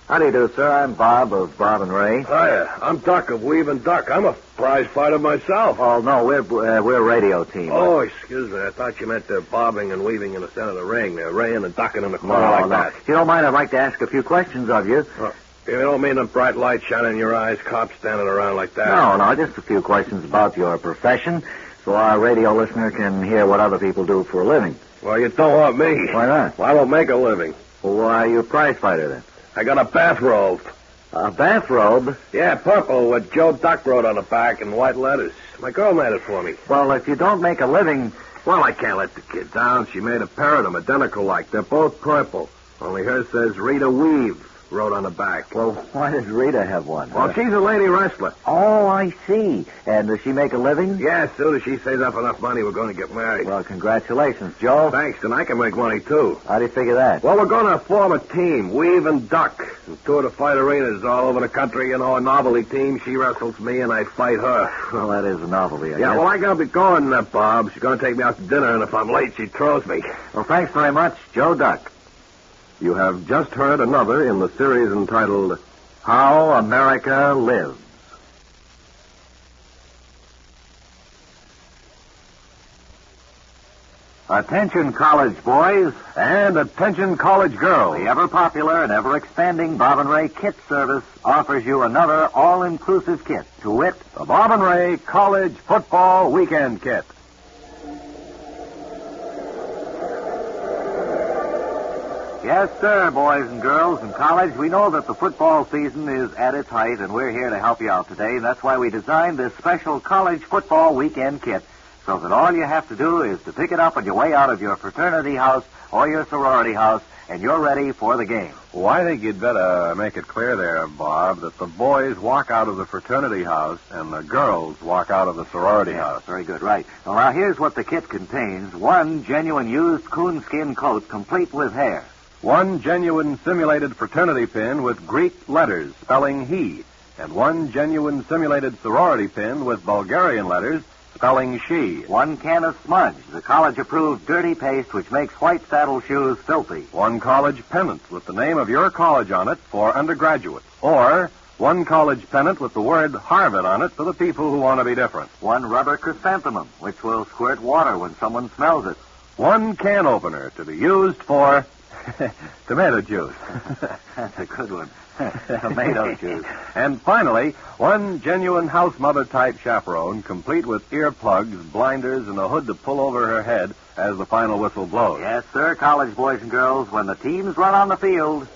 How do you do, sir? I'm Bob of Bob and Ray. Hiya, I'm Duck of Weave and Duck. I'm a prize fighter myself. Oh, no, we're uh, we're a radio team. Oh, excuse me. I thought you meant they're bobbing and weaving in the center of the ring. They're raying and ducking in the corner no, like no. that. If you don't mind, I'd like to ask a few questions of you. Oh, you don't mean the bright light shining in your eyes, cops standing around like that? No, no, just a few questions about your profession, so our radio listener can hear what other people do for a living. Well, you don't want me. Why not? Well, I don't make a living. Well, why are you a prize fighter, then? I got a bathrobe. A bathrobe? Yeah, purple with Joe Duck wrote on the back in white letters. My girl made it for me. Well, if you don't make a living... Well, I can't let the kid down. She made a pair of them, identical like. They're both purple. Only hers says Rita Weave wrote on the back. Well, why does Rita have one? Well, she's a lady wrestler. Oh, I see. And does she make a living? Yeah, as soon as she saves up enough money, we're going to get married. Well, congratulations, Joe. Thanks, and I can make money, too. How do you figure that? Well, we're going to form a team, Weave and Duck, and tour to fight arenas all over the country. You know, a novelty team. She wrestles me, and I fight her. Well, that is a novelty, I Yeah, guess. well, I got to be going, uh, Bob. She's going to take me out to dinner, and if I'm late, she throws me. Well, thanks very much, Joe Duck. You have just heard another in the series entitled How America Lives. Attention college boys and attention college girls. The ever-popular and ever-expanding Bob and Ray Kit Service offers you another all-inclusive kit, to wit, the Bob and Ray College Football Weekend Kit. Yes, sir, boys and girls in college. We know that the football season is at its height, and we're here to help you out today. And that's why we designed this special college football weekend kit, so that all you have to do is to pick it up on your way out of your fraternity house or your sorority house, and you're ready for the game. Well, I think you'd better make it clear there, Bob, that the boys walk out of the fraternity house and the girls walk out of the sorority Yes, house. very good, right. Well, now, here's what the kit contains. One genuine used coonskin coat, complete with hair. One genuine simulated fraternity pin with Greek letters spelling he, and one genuine simulated sorority pin with Bulgarian letters spelling she. One can of smudge, the college-approved dirty paste which makes white saddle shoes filthy. One college pennant with the name of your college on it for undergraduates. Or one college pennant with the word Harvard on it for the people who want to be different. One rubber chrysanthemum, which will squirt water when someone smells it. One can opener to be used for tomato juice. That's a good one. Tomato juice. And finally, one genuine house mother type chaperone, complete with earplugs, blinders, and a hood to pull over her head as the final whistle blows. Yes, sir, college boys and girls, when the teams run on the field.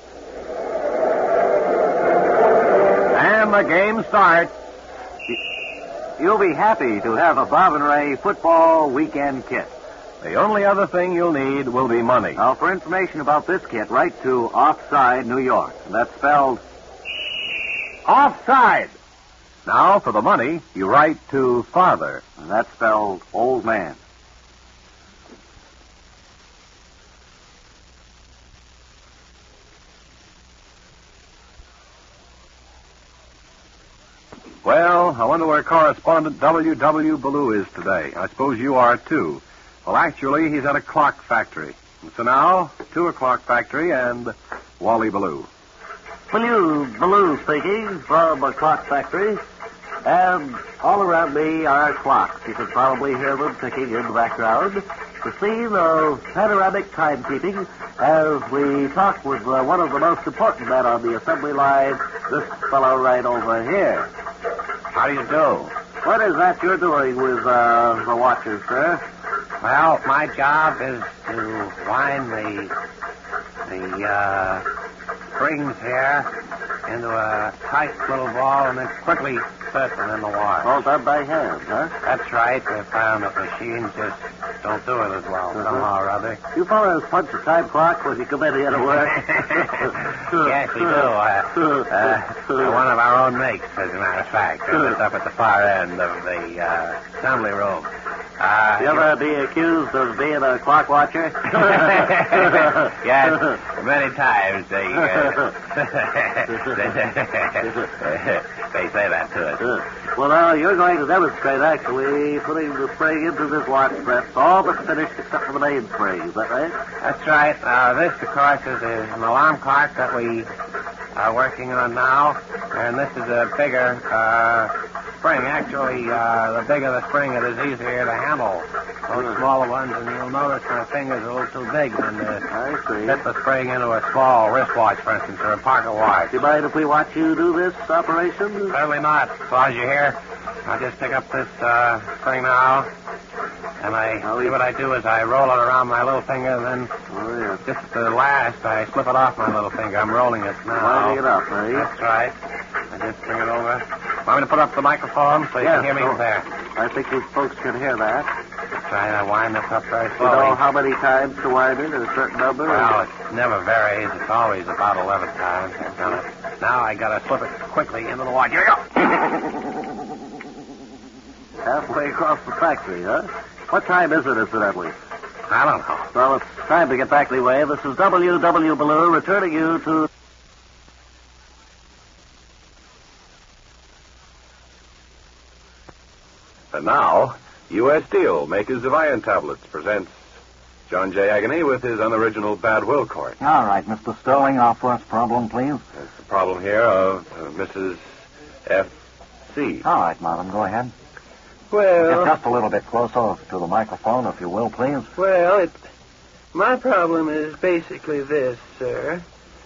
And the game starts. You'll be happy to have a Bob and Ray football weekend kit. The only other thing you'll need will be money. Now, for information about this kit, write to Offside, New York. And that's spelled Offside. Now, for the money, you write to Father. And that's spelled Old Man. Well, I wonder where correspondent W W. Ballou is today. I suppose you are, too. Well, actually, he's at a clock factory. And so now, two o'clock factory and Wally Ballou. Ballou, Ballou speaking from a clock factory. And all around me are clocks. You can probably hear them ticking in the background. The scene of panoramic timekeeping as we talk with uh, one of the most important men on the assembly line, this fellow right over here. How do you do? What is that you're doing with uh, the watches, sir? Well, my job is to wind the the uh, springs here into a tight little ball and then quickly set them in the water. All done by hand, huh? That's right. We found that machines just don't do it as well Uh-huh. somehow or other. You fellows punch a time clock when you come in here to work? Yes, we do. Uh, uh, one of our own makes, as a matter of fact. It's up at the far end of the uh, assembly room. Uh, you ever be accused of being a clock watcher? Yes, many times they, uh, they say that to us. Well, now, you're going to demonstrate, actually, putting the spring into this watch press, all but finished except for the main spring. Is that right? That's right. Uh, this, of course, is, is an alarm clock that we uh, working on now. And this is a bigger uh, spring. Actually, uh, the bigger the spring, it is easier to handle. Those smaller ones, and you'll notice my fingers are a little too big when to I see. fit the spring into a small wristwatch, for instance, or a pocket watch. Do you mind if we watch you do this operation? Certainly not. As long as you're here, I'll just pick up this uh, spring now. And I Oh, see you- what I do is I roll it around my little finger, and then Oh, yeah. just at the last, I slip it off my little finger. I'm rolling it now. Winding it up, eh? That's right. I just bring it over. Want me to put up the microphone so you Yes, can hear me oh. there? I think you folks can hear that. That's right. I wind this up very You slowly. know how many times to wind it? A certain number? Well, it never varies. It's always about eleven times I've done it. Now I gotta slip it quickly into the watch. Here we go. Halfway across the factory, huh? What time is it, incidentally? I don't know. Well, it's time to get back the way. This is W W. Ballou returning you to... And now, U S. Steel, makers of iron tablets, presents John J. Agony with his unoriginal Bad Will Court. All right, Mister Sterling, our first problem, please. That's the problem here of uh, Missus F C. All right, madam, go ahead. Get Well, just a little bit closer to the microphone, if you will, please. well, it. My problem is basically this, sir.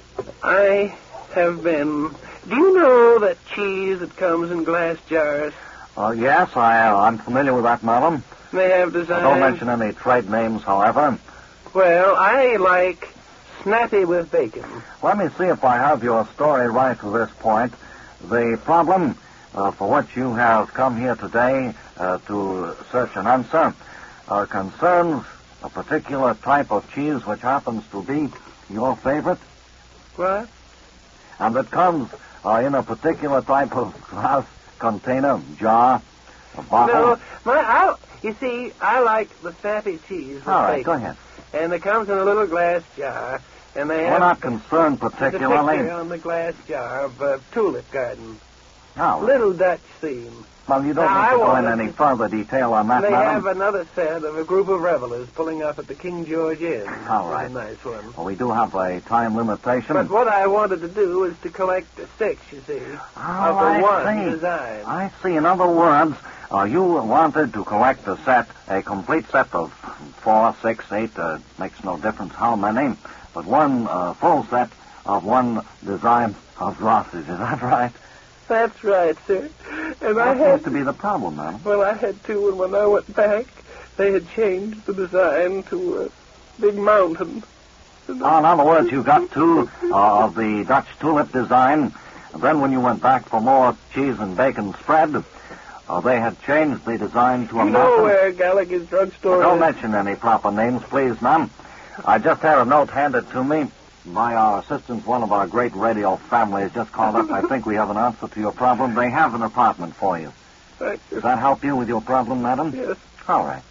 I have been. Do you know that cheese that comes in glass jars? Uh, yes, I, uh, I'm familiar with that, madam. They have Uh, designs. don't mention any trade names, however. Well, I like snappy with bacon. Let me see if I have your story right to this point. The problem uh, for which you have come here today uh, to search an answer uh, concerns a particular type of cheese which happens to be your favorite, What? and it comes uh, in a particular type of glass container, jar, a bottle. No, my. I, you see, I like the snappy cheese with All right, bacon. go ahead. And it comes in a little glass jar, and they We're have. not concerned There's a particularly. picture on the glass jar of a tulip garden. No. Little Dutch theme. Well, you don't Now, need I to go in wanted any to- further detail on that, They madam. have another set of a group of revelers pulling up at the King George Inn. All Which right. is a nice one. Well, we do have a time limitation. But what I wanted to do is to collect the six, you see, Oh, of the I one see. design. I see. In other words, uh, you wanted to collect a set, a complete set of four, six, eight, uh, makes no difference how many, but one uh, full set of one design of Ross's. Is that right? That's right, sir. And I That had seems to be the problem, madam. Well, I had two, and when I went back, they had changed the design to a big mountain. And Oh, in other words, you got two uh, of the Dutch tulip design, and then when you went back for more cheese and bacon spread, uh, they had changed the design to a you know mountain. where Gallagher's drugstore Don't is? mention any proper names, please, ma'am. I just had a note handed to me by our assistants. One of our great radio families just called up. I think we have an answer to your problem. They have an apartment for you. Thank you. Does that help you with your problem, madam? Yes. All right.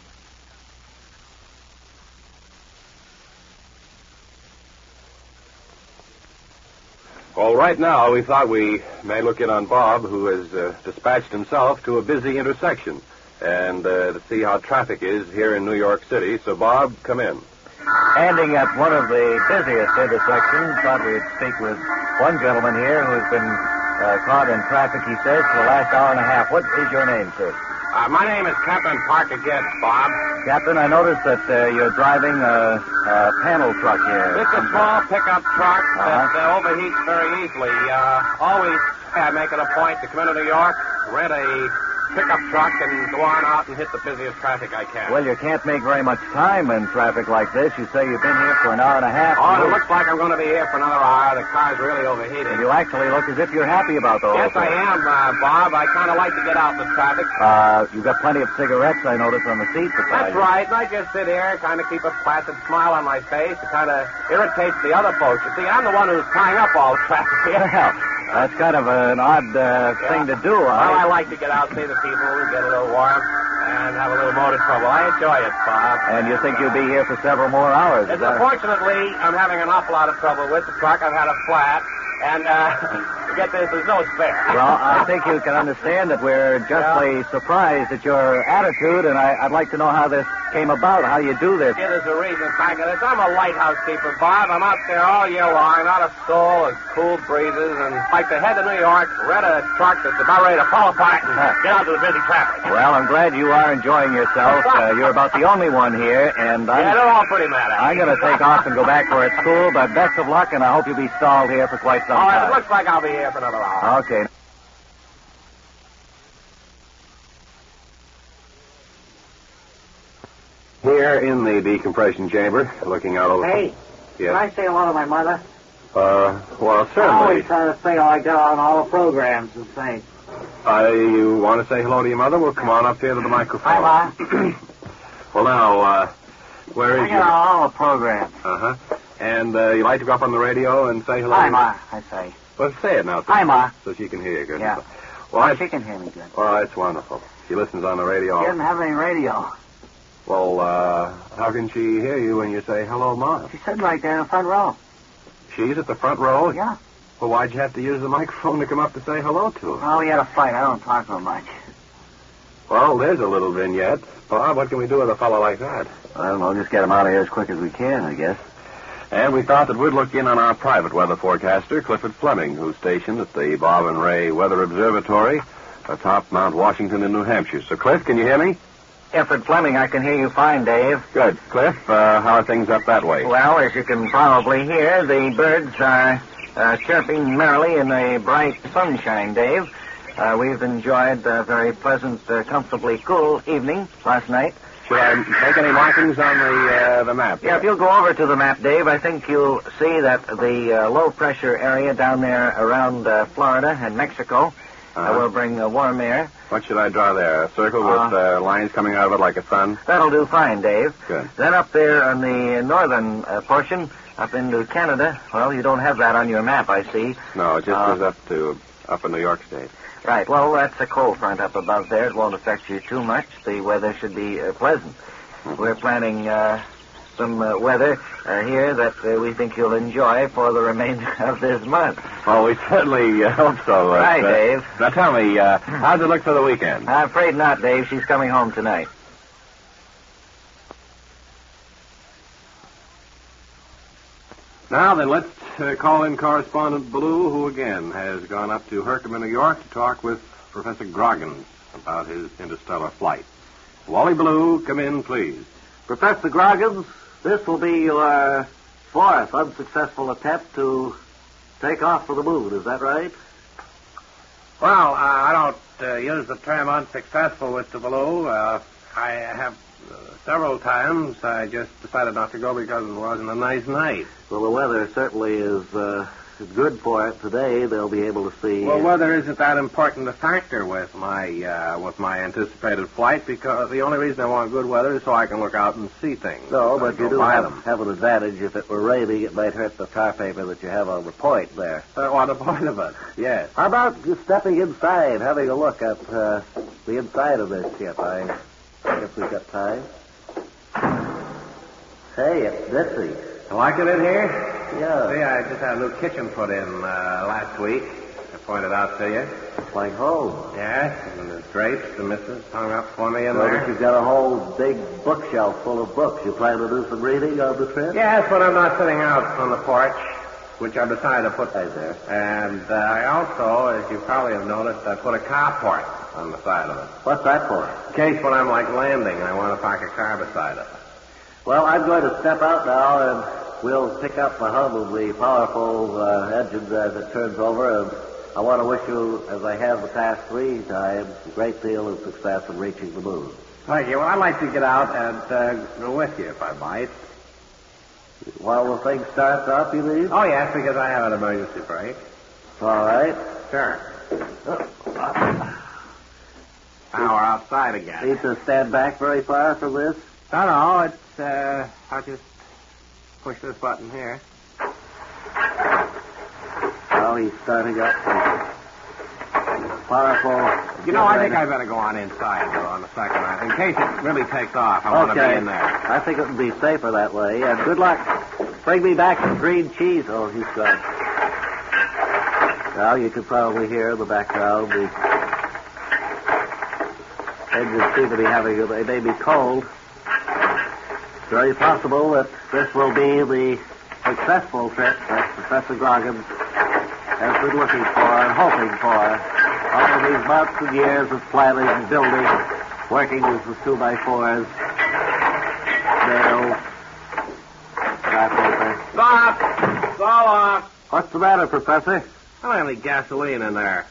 Well, right now, we thought we may look in on Bob, who has uh, dispatched himself to a busy intersection, and uh, to see how traffic is here in New York City. So, Bob, come in. Standing at one of the busiest intersections, thought we'd speak with one gentleman here who's been uh, caught in traffic, he says, for the last hour and a half. What is your name, sir? Uh, my name is Captain Parker Gibbs, Bob. Captain, I noticed that uh, you're driving a, a panel truck here. It's a small pickup truck that Uh-huh. uh, overheats very easily. Uh, always I make it a point to come into New York, rent a pickup truck, and go on out and hit the busiest traffic I can. Well, you can't make very much time in traffic like this. You say you've been here for an hour and a half. Oh, You- it looks like I'm going to be here for another hour. The car's really overheating. You actually look as if you're happy about the whole Yes, I thing. am, uh, Bob. I kind of like to get out in the traffic. Uh, you've got plenty of cigarettes, I noticed, on the seat That's beside you. right. And I just sit here, kind of keep a placid smile on my face. It kind of irritates the other folks. You see, I'm the one who's tying up all the traffic here. Well, that's kind of an odd uh, thing to do. Well, I I... like to get out, see the people, get a little warm, and have a little motor trouble. I enjoy it, Bob. And you think you'll be here for several more hours? Yes, is that- unfortunately, I'm having an awful lot of trouble with the truck. I've had a flat, and uh, get this, there's no spare. Well, I think you can understand that we're justly surprised at your attitude, and I, I'd like to know how this came about, how you do this. Yeah, there's a reason back of this. I'm a lighthouse keeper, Bob. I'm out there all year long, not a soul, and cool breezes, and like the head of New York, read a truck that's about ready to fall apart and uh, get out to the busy traffic. Well, I'm glad you are enjoying yourself. Uh, you're about the only one here, and I'm... Yeah, they're all pretty mad at me. I'm going to take off and go back where it's cool, but best of luck, and I hope you'll be stalled here for quite some All right, time. it looks like I'll be here for another hour. Okay. Here in the decompression chamber, looking out over... Hey, Yes. can I say hello to my mother? Uh, well, I certainly. always try to say like that on all the programs and say, Uh, you want to say hello to your mother? Well, come on up here to the microphone. hi, Ma. Well, now, uh, where I is got your... all the programs. Uh-huh. And uh, you like to go up on the radio and say hello? Hi, Ma, I say. Well, say it now. So, Hi, Ma. So she can hear you good. Yeah. Well, Well, I... she can hear me good. Well, it's wonderful. She listens on the radio. She doesn't have any radio. Well, uh, how can she hear you when you say hello, Ma? She said right there in the front row. She's at the front row? Yeah. Well, why'd you have to use the microphone to come up to say hello to her? Oh, we had a fight. I don't talk so much. Well, there's a little vignette. Bob, what can we do with a fellow like that? I don't know. Just get him out of here as quick as we can, I guess. And we thought that we'd look in on our private weather forecaster, Clifford Fleming, who's stationed at the Bob and Ray Weather Observatory atop Mount Washington in New Hampshire. So, Cliff, can you hear me? Clifford Fleming, I can hear you fine, Dave. Good. Cliff, uh, how are things up that way? Well, as you can probably hear, the birds are uh, chirping merrily in a bright sunshine, Dave. Uh, we've enjoyed a very pleasant, uh, comfortably cool evening last night. Should I make any markings on the uh, the map? Yeah, if you'll go over to the map, Dave, I think you'll see that the uh, low-pressure area down there around uh, Florida and Mexico Uh-huh. uh, will bring uh, warm air. What should I draw there? A circle with uh, lines coming out of it like a sun? That'll do fine, Dave. Good. Then up there on the northern uh, portion, up into Canada, well, you don't have that on your map, I see. No, it just Uh, goes up to up in New York State. Right. Well, that's a cold front up above there. It won't affect you too much. The weather should be uh, pleasant. We're planning uh, some uh, weather uh, here that uh, we think you'll enjoy for the remainder of this month. Well, we certainly uh, hope so. Uh, Right, uh, Dave. Now, tell me, uh, how's it look for the weekend? I'm afraid not, Dave. She's coming home tonight. Now then, let's uh, call in correspondent Blue, who again has gone up to Herkimer, New York, to talk with Professor Groggins about his interstellar flight. Wally Blue, come in, please. Professor Groggins, this will be your fourth unsuccessful attempt to take off for the moon. Is that right? Well, uh, I don't uh, use the term unsuccessful, Mister Ballou. Uh, I have uh, several times. I just decided not to go because it wasn't a nice night. Well, the weather certainly is uh, good for it today. They'll be able to see. Well, weather isn't that important a factor with my uh, with my anticipated flight because the only reason I want good weather is so I can look out and see things. No, I but go you do by have, them. have an advantage. If it were raining, it might hurt the tar paper that you have on the point there. Uh, what the point of it? Yes. How about just stepping inside, having a look at uh, the inside of this ship? I guess we've got time. Hey, it's Ditsy. You like it in here? Yeah. See, I just had a new kitchen put in uh, last week. I pointed out to you. It's like home. Yes, and the drapes the missus hung up for me in So that there. you've got a whole big bookshelf full of books. You plan to do some reading on the trip? Yes, but I'm not sitting out on the porch, which I decided to put right there. And uh, I also, as you probably have noticed, I put a carport on the side of it. What's that for? In case when I'm like landing and I want to park a car beside it. Well, I'm going to step out now, and we'll pick up the hum of the powerful uh, engine as it turns over. And I want to wish you, as I have the past three times, a great deal of success in reaching the moon. Thank you. Well, I'd like to get out and uh, go with you, if I might. While the thing starts up, you mean? Oh, yes, because I have an emergency brake. All right. Sure. Now we're outside again. Need to stand back very far from this? No, no, it's, uh, I'll just push this button here. Well, he's starting up. Powerful. You know, I think I better go on inside, though, on the second night. In case it really takes off, I want to Okay. be in there. I think it would be safer that way. And good luck. Bring me back some green cheese. Oh, he's gone. Now, you can probably hear in the background the engines seem to be having, they may be cold. It's very possible that this will be the successful trip that Professor Groggins has been looking for and hoping for. All of these months and years of planning and building, working with the two by fours, nails, scrap paper. Stop! It's all off. What's the matter, Professor? I don't have any gasoline in there.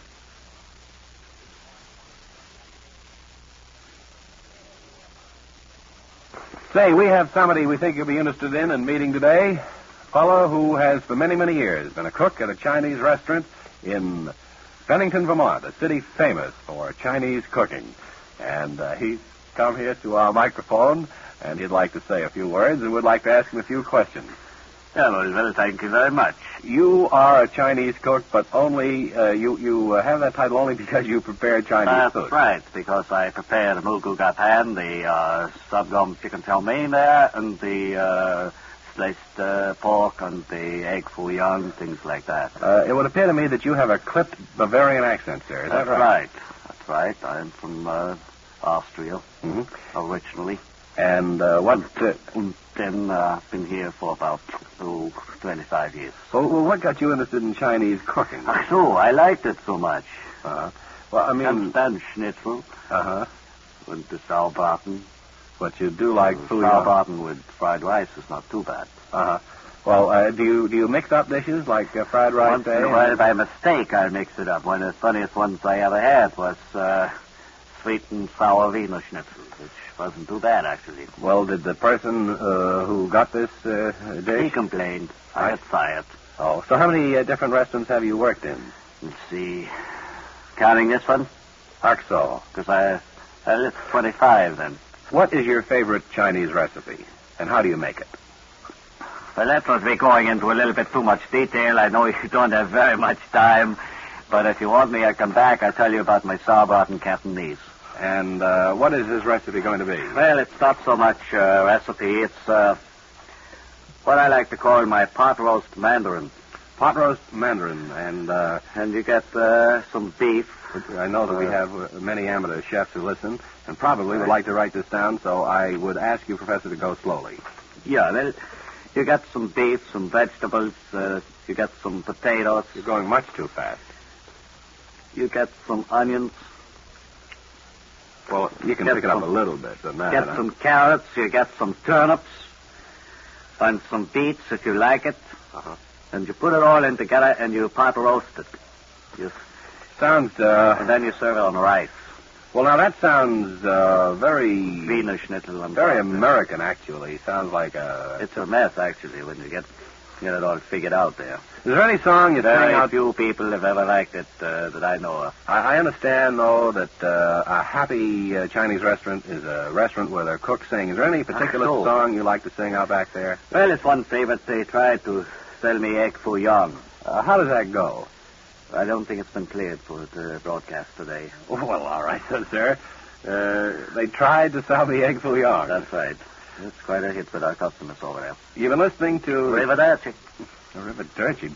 Say, we have somebody we think you'll be interested in in meeting today. A fellow who has for many, many years been a cook at a Chinese restaurant in Bennington, Vermont, a city famous for Chinese cooking. And uh, he's come here to our microphone, and he'd like to say a few words, and we'd like to ask him a few questions. Hello, well, thank you very much. You are a Chinese cook, but only, uh, you, you uh, have that title only because you prepare Chinese That's food. right, because I prepare the mulgu gapan, the uh, sorghum chicken chow mein there, and the uh, sliced uh, pork and the egg foo young, things like that. Uh, it would appear to me that you have a clipped Bavarian accent, sir. Is That's that right? right. That's right. I'm from uh, Austria, Mm-hmm. originally. And uh, what... Uh, and then uh, I've been here for about oh, twenty-five years. well, well, what got you interested in Chinese cooking? Ach so, I liked it so much. Uh-huh. Well, I mean... Dann schnitzel. Uh-huh. And the sauerbraten. But you do like food... Sauerbraten with fried rice is not too bad. Uh-huh. Well, uh, do you do you mix up dishes like uh, fried rice? Once in a while, by mistake, I mixed it up. One of the funniest ones I ever had was uh, sweet and sour Wiener Schnitzel, which wasn't too bad, actually. Well, did the person uh, who got this uh, dish... He complained. I got fired. Oh, so how many uh, different restaurants have you worked in? Let's see. Counting this one? How so? Because I, I lived twenty-five then. What is your favorite Chinese recipe, and how do you make it? Well, that was me going into a little bit too much detail. I know you don't have very much time, but if you want me, I'll come back. I'll tell you about my sauerbraten Cantonese. And uh, what is this recipe going to be? Well, it's not so much uh, recipe. It's uh, what I like to call my pot roast mandarin. Pot roast mandarin, and uh, and you get uh, some beef. I know that we have uh, many amateur chefs who listen, and probably would like to write this down, so I would ask you, Professor, to go slowly. Yeah, well, you got some beef, some vegetables, uh, you got some potatoes. You're going much too fast. You got some onions. Well, you can Get pick it up some- a little bit. But not, Get huh? some carrots, you get some turnips, and some beets if you like it. Uh-huh. And you put it all in together and you pot roast it. You, Sounds, uh... and then you serve it on rice. Well, now that sounds uh, very... Wiener Schnitzel. and Very stuff. American, actually. Sounds like a... It's a mess, actually, when you get get it all figured out there. Is there any song you Very sing out... few people have ever liked it uh, that I know of. I, I understand, though, that uh, a happy uh, Chinese restaurant is a restaurant where their cooks sing. Is there any particular so. song you like to sing out back there? Well, it's one favorite. They tried to sell me egg foo young. Uh, how does that go? I don't think it's been cleared for the broadcast today. Oh, well, all right, then, sir. Uh, they tried to sell me egg foo young. That's right. It's quite a hit with our customers over there. You've been listening to... Arrivederci. Arrivederci.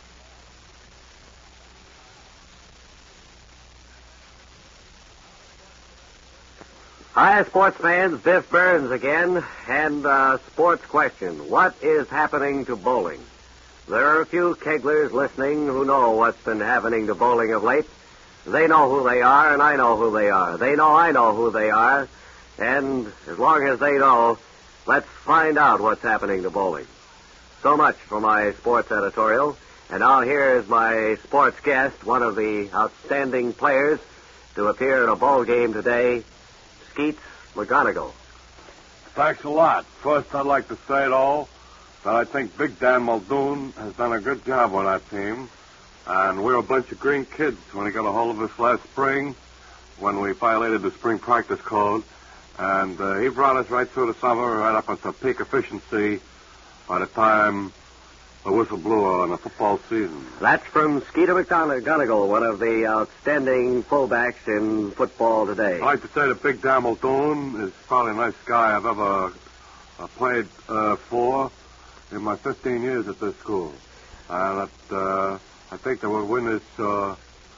Hi, sports fans. Biff Burns again. And uh, sports question. What is happening to bowling? There are a few keglers listening who know what's been happening to bowling of late. They know who they are, and I know who they are. They know I know who they are. And as long as they know, let's find out what's happening to bowling. So much for my sports editorial. And now here is my sports guest, one of the outstanding players to appear in a bowl game today, Skeets McGonigal. Thanks a lot. First, I'd like to say, though, that I think Big Dan Muldoon has done a good job on that team. And we're a bunch of green kids when he got a hold of us last spring when we violated the spring practice code. And uh, he brought us right through the summer, right up into peak efficiency by the time the whistle blew on the football season. That's from Skeeter McGonigal, one of the outstanding fullbacks in football today. I'd like to say that Big Dan Muldoon is probably the nicest guy I've ever uh, played uh, for in my fifteen years at this school. And that, uh, I think that we'll win this uh,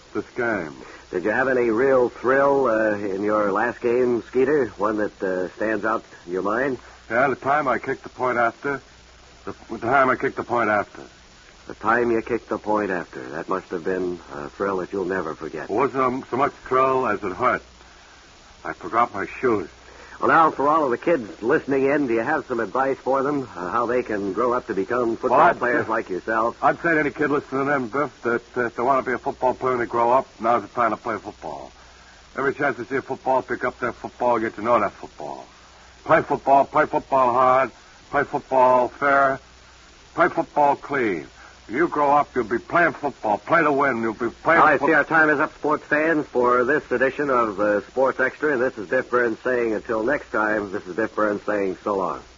this game. Did you have any real thrill uh, in your last game, Skeeter? One that uh, stands out in your mind? Yeah, the time I kicked the point after. The, the time I kicked the point after. The time you kicked the point after. That must have been a thrill that you'll never forget. It wasn't um, so much thrill as it hurt. I forgot my shoes. Well, now, for all of the kids listening in, do you have some advice for them, uh, how they can grow up to become football well, players like yourself? I'd say to any kid listening to them, Biff, that uh, if they want to be a football player when they grow up, now's the time to play football. Every chance they see a football, pick up that football, get to know that football. Play football, play football hard, play football fair, play football clean. When you grow up, you'll be playing football. Play to win. You'll be playing Well, I fo- see our time is up, sports fans, for this edition of uh, Sports Extra. This is Biff Burns saying until next time, this is Biff Burns saying so long.